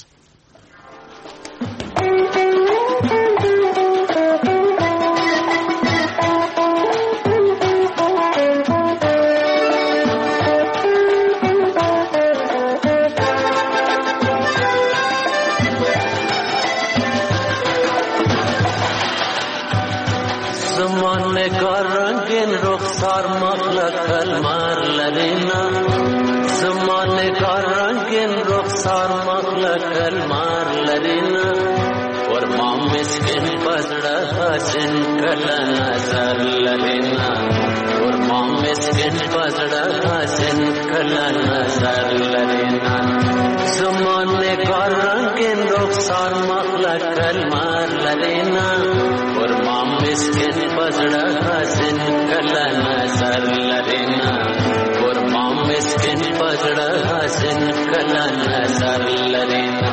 زمانه کا رنگین رخسار مخلق المار لرینا، زمانه کا رنگین رخسار مخلق المار لرینا، اور ما مسکین پزڑا حسن کلا نظر لرینا، اور ما مسکین پزڑا حسن کلا نظر لرینا، زمانه کا رنگین رخسار مخلق المار لرینا، اور ما مسکین پزڑا حسن کلا نظر لرینا، اور ما مسکین پزڑا حسن کلا نظر لرینا.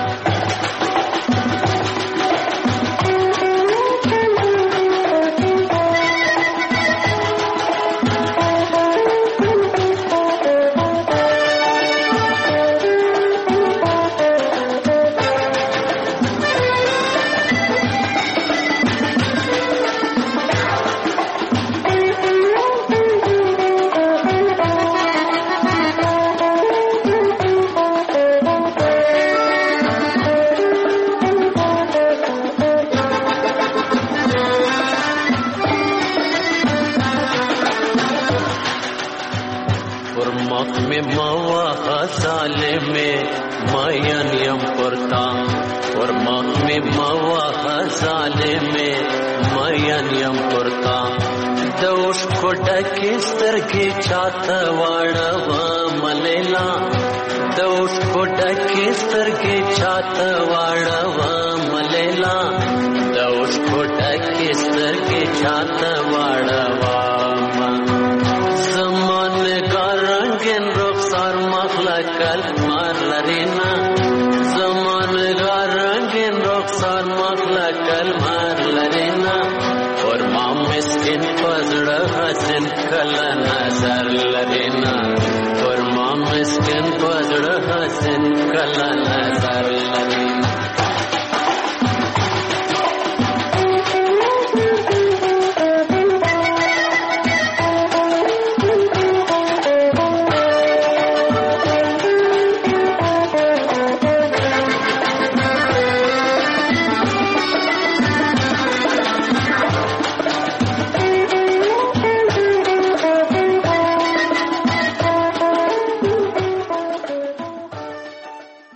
ڈکستر کی چات واڑوا ملیلا، دوش کو ڈکستر کی چات واڑوا ملیلا، دوش کو ڈکستر کی چات واڑوا زمان کا رنگین رخسار مخلق المار لرینا، زمان کا رنگین رخسار مخلق المار لرینا، اور ما مسکین پزڑا حسن کلا نظر لرینا، اور ما مسکین پزڑا حسن کلا نظر